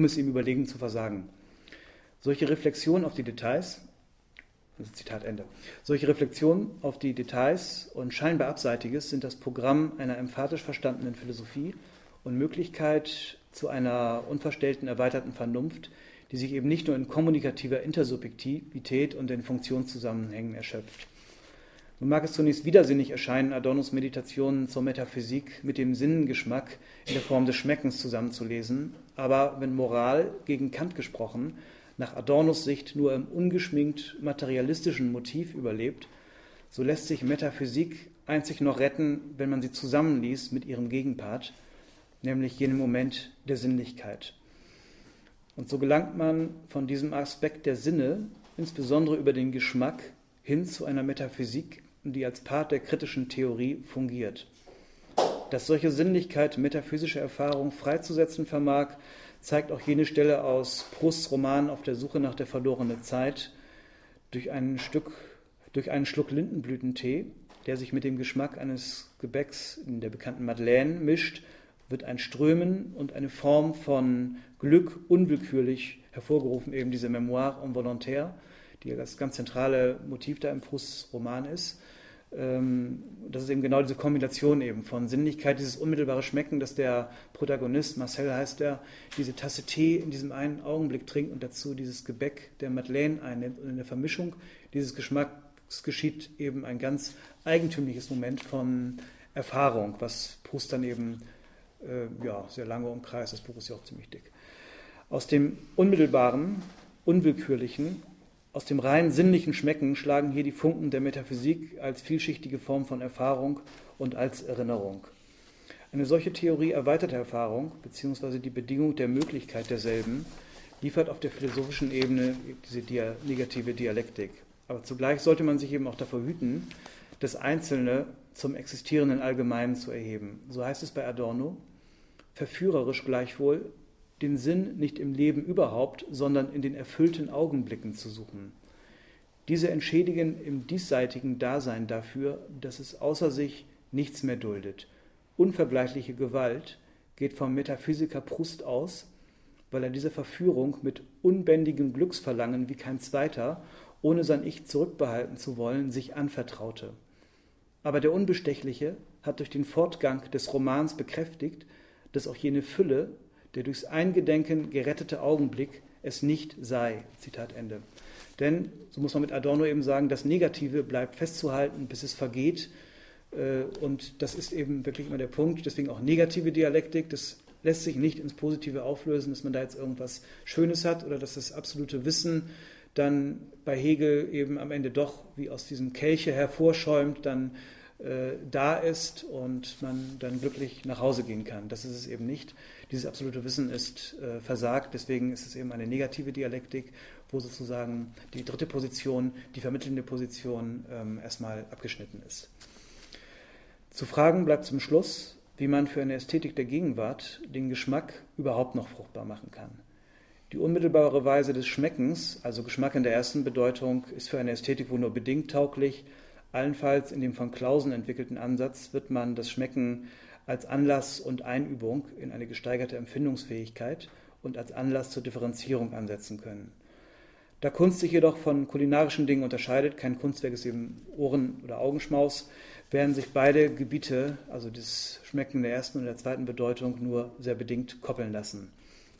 Solche Reflexionen auf die Details, also Zitat Ende, solche Reflexionen auf die Details und scheinbar Abseitiges sind das Programm einer emphatisch verstandenen Philosophie und Möglichkeit zu einer unverstellten, erweiterten Vernunft, die sich eben nicht nur in kommunikativer Intersubjektivität und in Funktionszusammenhängen erschöpft. Nun mag es zunächst widersinnig erscheinen, Adornos Meditationen zur Metaphysik mit dem Sinnengeschmack in der Form des Schmeckens zusammenzulesen, aber wenn Moral, gegen Kant gesprochen, nach Adornos Sicht nur im ungeschminkt materialistischen Motiv überlebt, so lässt sich Metaphysik einzig noch retten, wenn man sie zusammenliest mit ihrem Gegenpart, nämlich jenem Moment der Sinnlichkeit. Und so gelangt man von diesem Aspekt der Sinne, insbesondere über den Geschmack, hin zu einer Metaphysik, die als Part der kritischen Theorie fungiert. Dass solche Sinnlichkeit metaphysische Erfahrung freizusetzen vermag, zeigt auch jene Stelle aus Prousts Roman Auf der Suche nach der verlorenen Zeit durch einen Schluck Lindenblütentee, der sich mit dem Geschmack eines Gebäcks in der bekannten Madeleine mischt, wird ein Strömen und eine Form von Glück unwillkürlich hervorgerufen, eben diese Mémoire involontaire, die ja das ganz zentrale Motiv da im Prousts Roman ist. Das ist eben genau diese Kombination eben von Sinnlichkeit, dieses unmittelbare Schmecken, dass der Protagonist, Marcel heißt er, diese Tasse Tee in diesem einen Augenblick trinkt und dazu dieses Gebäck der Madeleine einnimmt. Und in der Vermischung dieses Geschmacks geschieht eben ein ganz eigentümliches Moment von Erfahrung, was Proust dann eben sehr lange umkreist. Das Buch ist ja auch ziemlich dick. Aus dem unmittelbaren, unwillkürlichen, aus dem rein sinnlichen Schmecken schlagen hier die Funken der Metaphysik als vielschichtige Form von Erfahrung und als Erinnerung. Eine solche Theorie erweiterter Erfahrung, beziehungsweise die Bedingung der Möglichkeit derselben, liefert auf der philosophischen Ebene diese negative Dialektik. Aber zugleich sollte man sich eben auch davor hüten, das Einzelne zum existierenden Allgemeinen zu erheben. So heißt es bei Adorno, verführerisch gleichwohl, den Sinn nicht im Leben überhaupt, sondern in den erfüllten Augenblicken zu suchen. Diese entschädigen im diesseitigen Dasein dafür, dass es außer sich nichts mehr duldet. Unvergleichliche Gewalt geht vom Metaphysiker Proust aus, weil er dieser Verführung mit unbändigem Glücksverlangen wie kein zweiter, ohne sein Ich zurückbehalten zu wollen, sich anvertraute. Aber der Unbestechliche hat durch den Fortgang des Romans bekräftigt, dass auch jene Fülle, der durchs Eingedenken gerettete Augenblick es nicht sei. Zitat Ende. Denn, so muss man mit Adorno eben sagen, das Negative bleibt festzuhalten, bis es vergeht. Und das ist eben wirklich immer der Punkt. Deswegen auch negative Dialektik. Das lässt sich nicht ins Positive auflösen, dass man da jetzt irgendwas Schönes hat oder dass das absolute Wissen dann bei Hegel eben am Ende doch wie aus diesem Kelche hervorschäumt, dann da ist und man dann glücklich nach Hause gehen kann. Das ist es eben nicht. Dieses absolute Wissen ist versagt, deswegen ist es eben eine negative Dialektik, wo sozusagen die dritte Position, die vermittelnde Position erstmal abgeschnitten ist. Zu fragen bleibt zum Schluss, wie man für eine Ästhetik der Gegenwart den Geschmack überhaupt noch fruchtbar machen kann. Die unmittelbare Weise des Schmeckens, also Geschmack in der ersten Bedeutung, ist für eine Ästhetik wohl nur bedingt tauglich. Allenfalls in dem von Clausen entwickelten Ansatz wird man das Schmecken als Anlass und Einübung in eine gesteigerte Empfindungsfähigkeit und als Anlass zur Differenzierung ansetzen können. Da Kunst sich jedoch von kulinarischen Dingen unterscheidet, kein Kunstwerk ist eben Ohren- oder Augenschmaus, werden sich beide Gebiete, also das Schmecken der ersten und der zweiten Bedeutung, nur sehr bedingt koppeln lassen.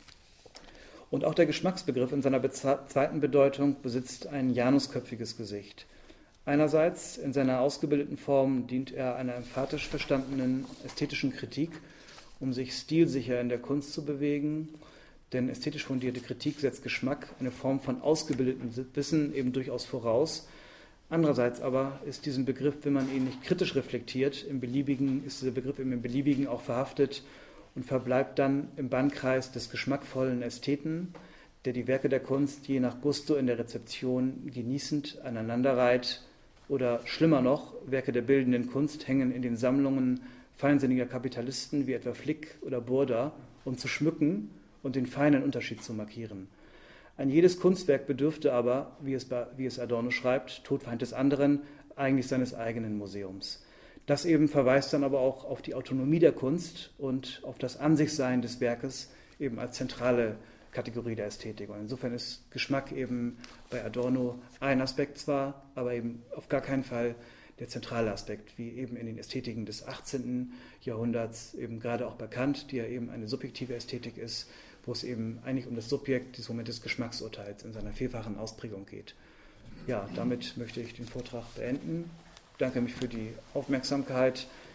Und auch der Geschmacksbegriff in seiner zweiten Bedeutung besitzt ein janusköpfiges Gesicht. Einerseits in seiner ausgebildeten Form dient er einer emphatisch verstandenen ästhetischen Kritik, um sich stilsicher in der Kunst zu bewegen, denn ästhetisch fundierte Kritik setzt Geschmack, eine Form von ausgebildetem Wissen, eben durchaus voraus. Andererseits aber ist diesen Begriff, wenn man ihn nicht kritisch reflektiert, ist dieser Begriff im Beliebigen auch verhaftet und verbleibt dann im Bannkreis des geschmackvollen Ästheten, der die Werke der Kunst je nach Gusto in der Rezeption genießend aneinanderreiht. Oder schlimmer noch, Werke der bildenden Kunst hängen in den Sammlungen feinsinniger Kapitalisten wie etwa Flick oder Burda, um zu schmücken und den feinen Unterschied zu markieren. Ein jedes Kunstwerk bedürfte aber, wie es Adorno schreibt, Todfeind des anderen, eigentlich seines eigenen Museums. Das eben verweist dann aber auch auf die Autonomie der Kunst und auf das Ansichsein des Werkes eben als zentrale Kategorie der Ästhetik. Und insofern ist Geschmack eben bei Adorno ein Aspekt zwar, aber eben auf gar keinen Fall der zentrale Aspekt, wie eben in den Ästhetiken des 18. Jahrhunderts, eben gerade auch bei Kant, die ja eben eine subjektive Ästhetik ist, wo es eben eigentlich um das Subjekt des Moments des Geschmacksurteils in seiner vielfachen Ausprägung geht. Ja, damit möchte ich den Vortrag beenden. Ich danke mich für die Aufmerksamkeit.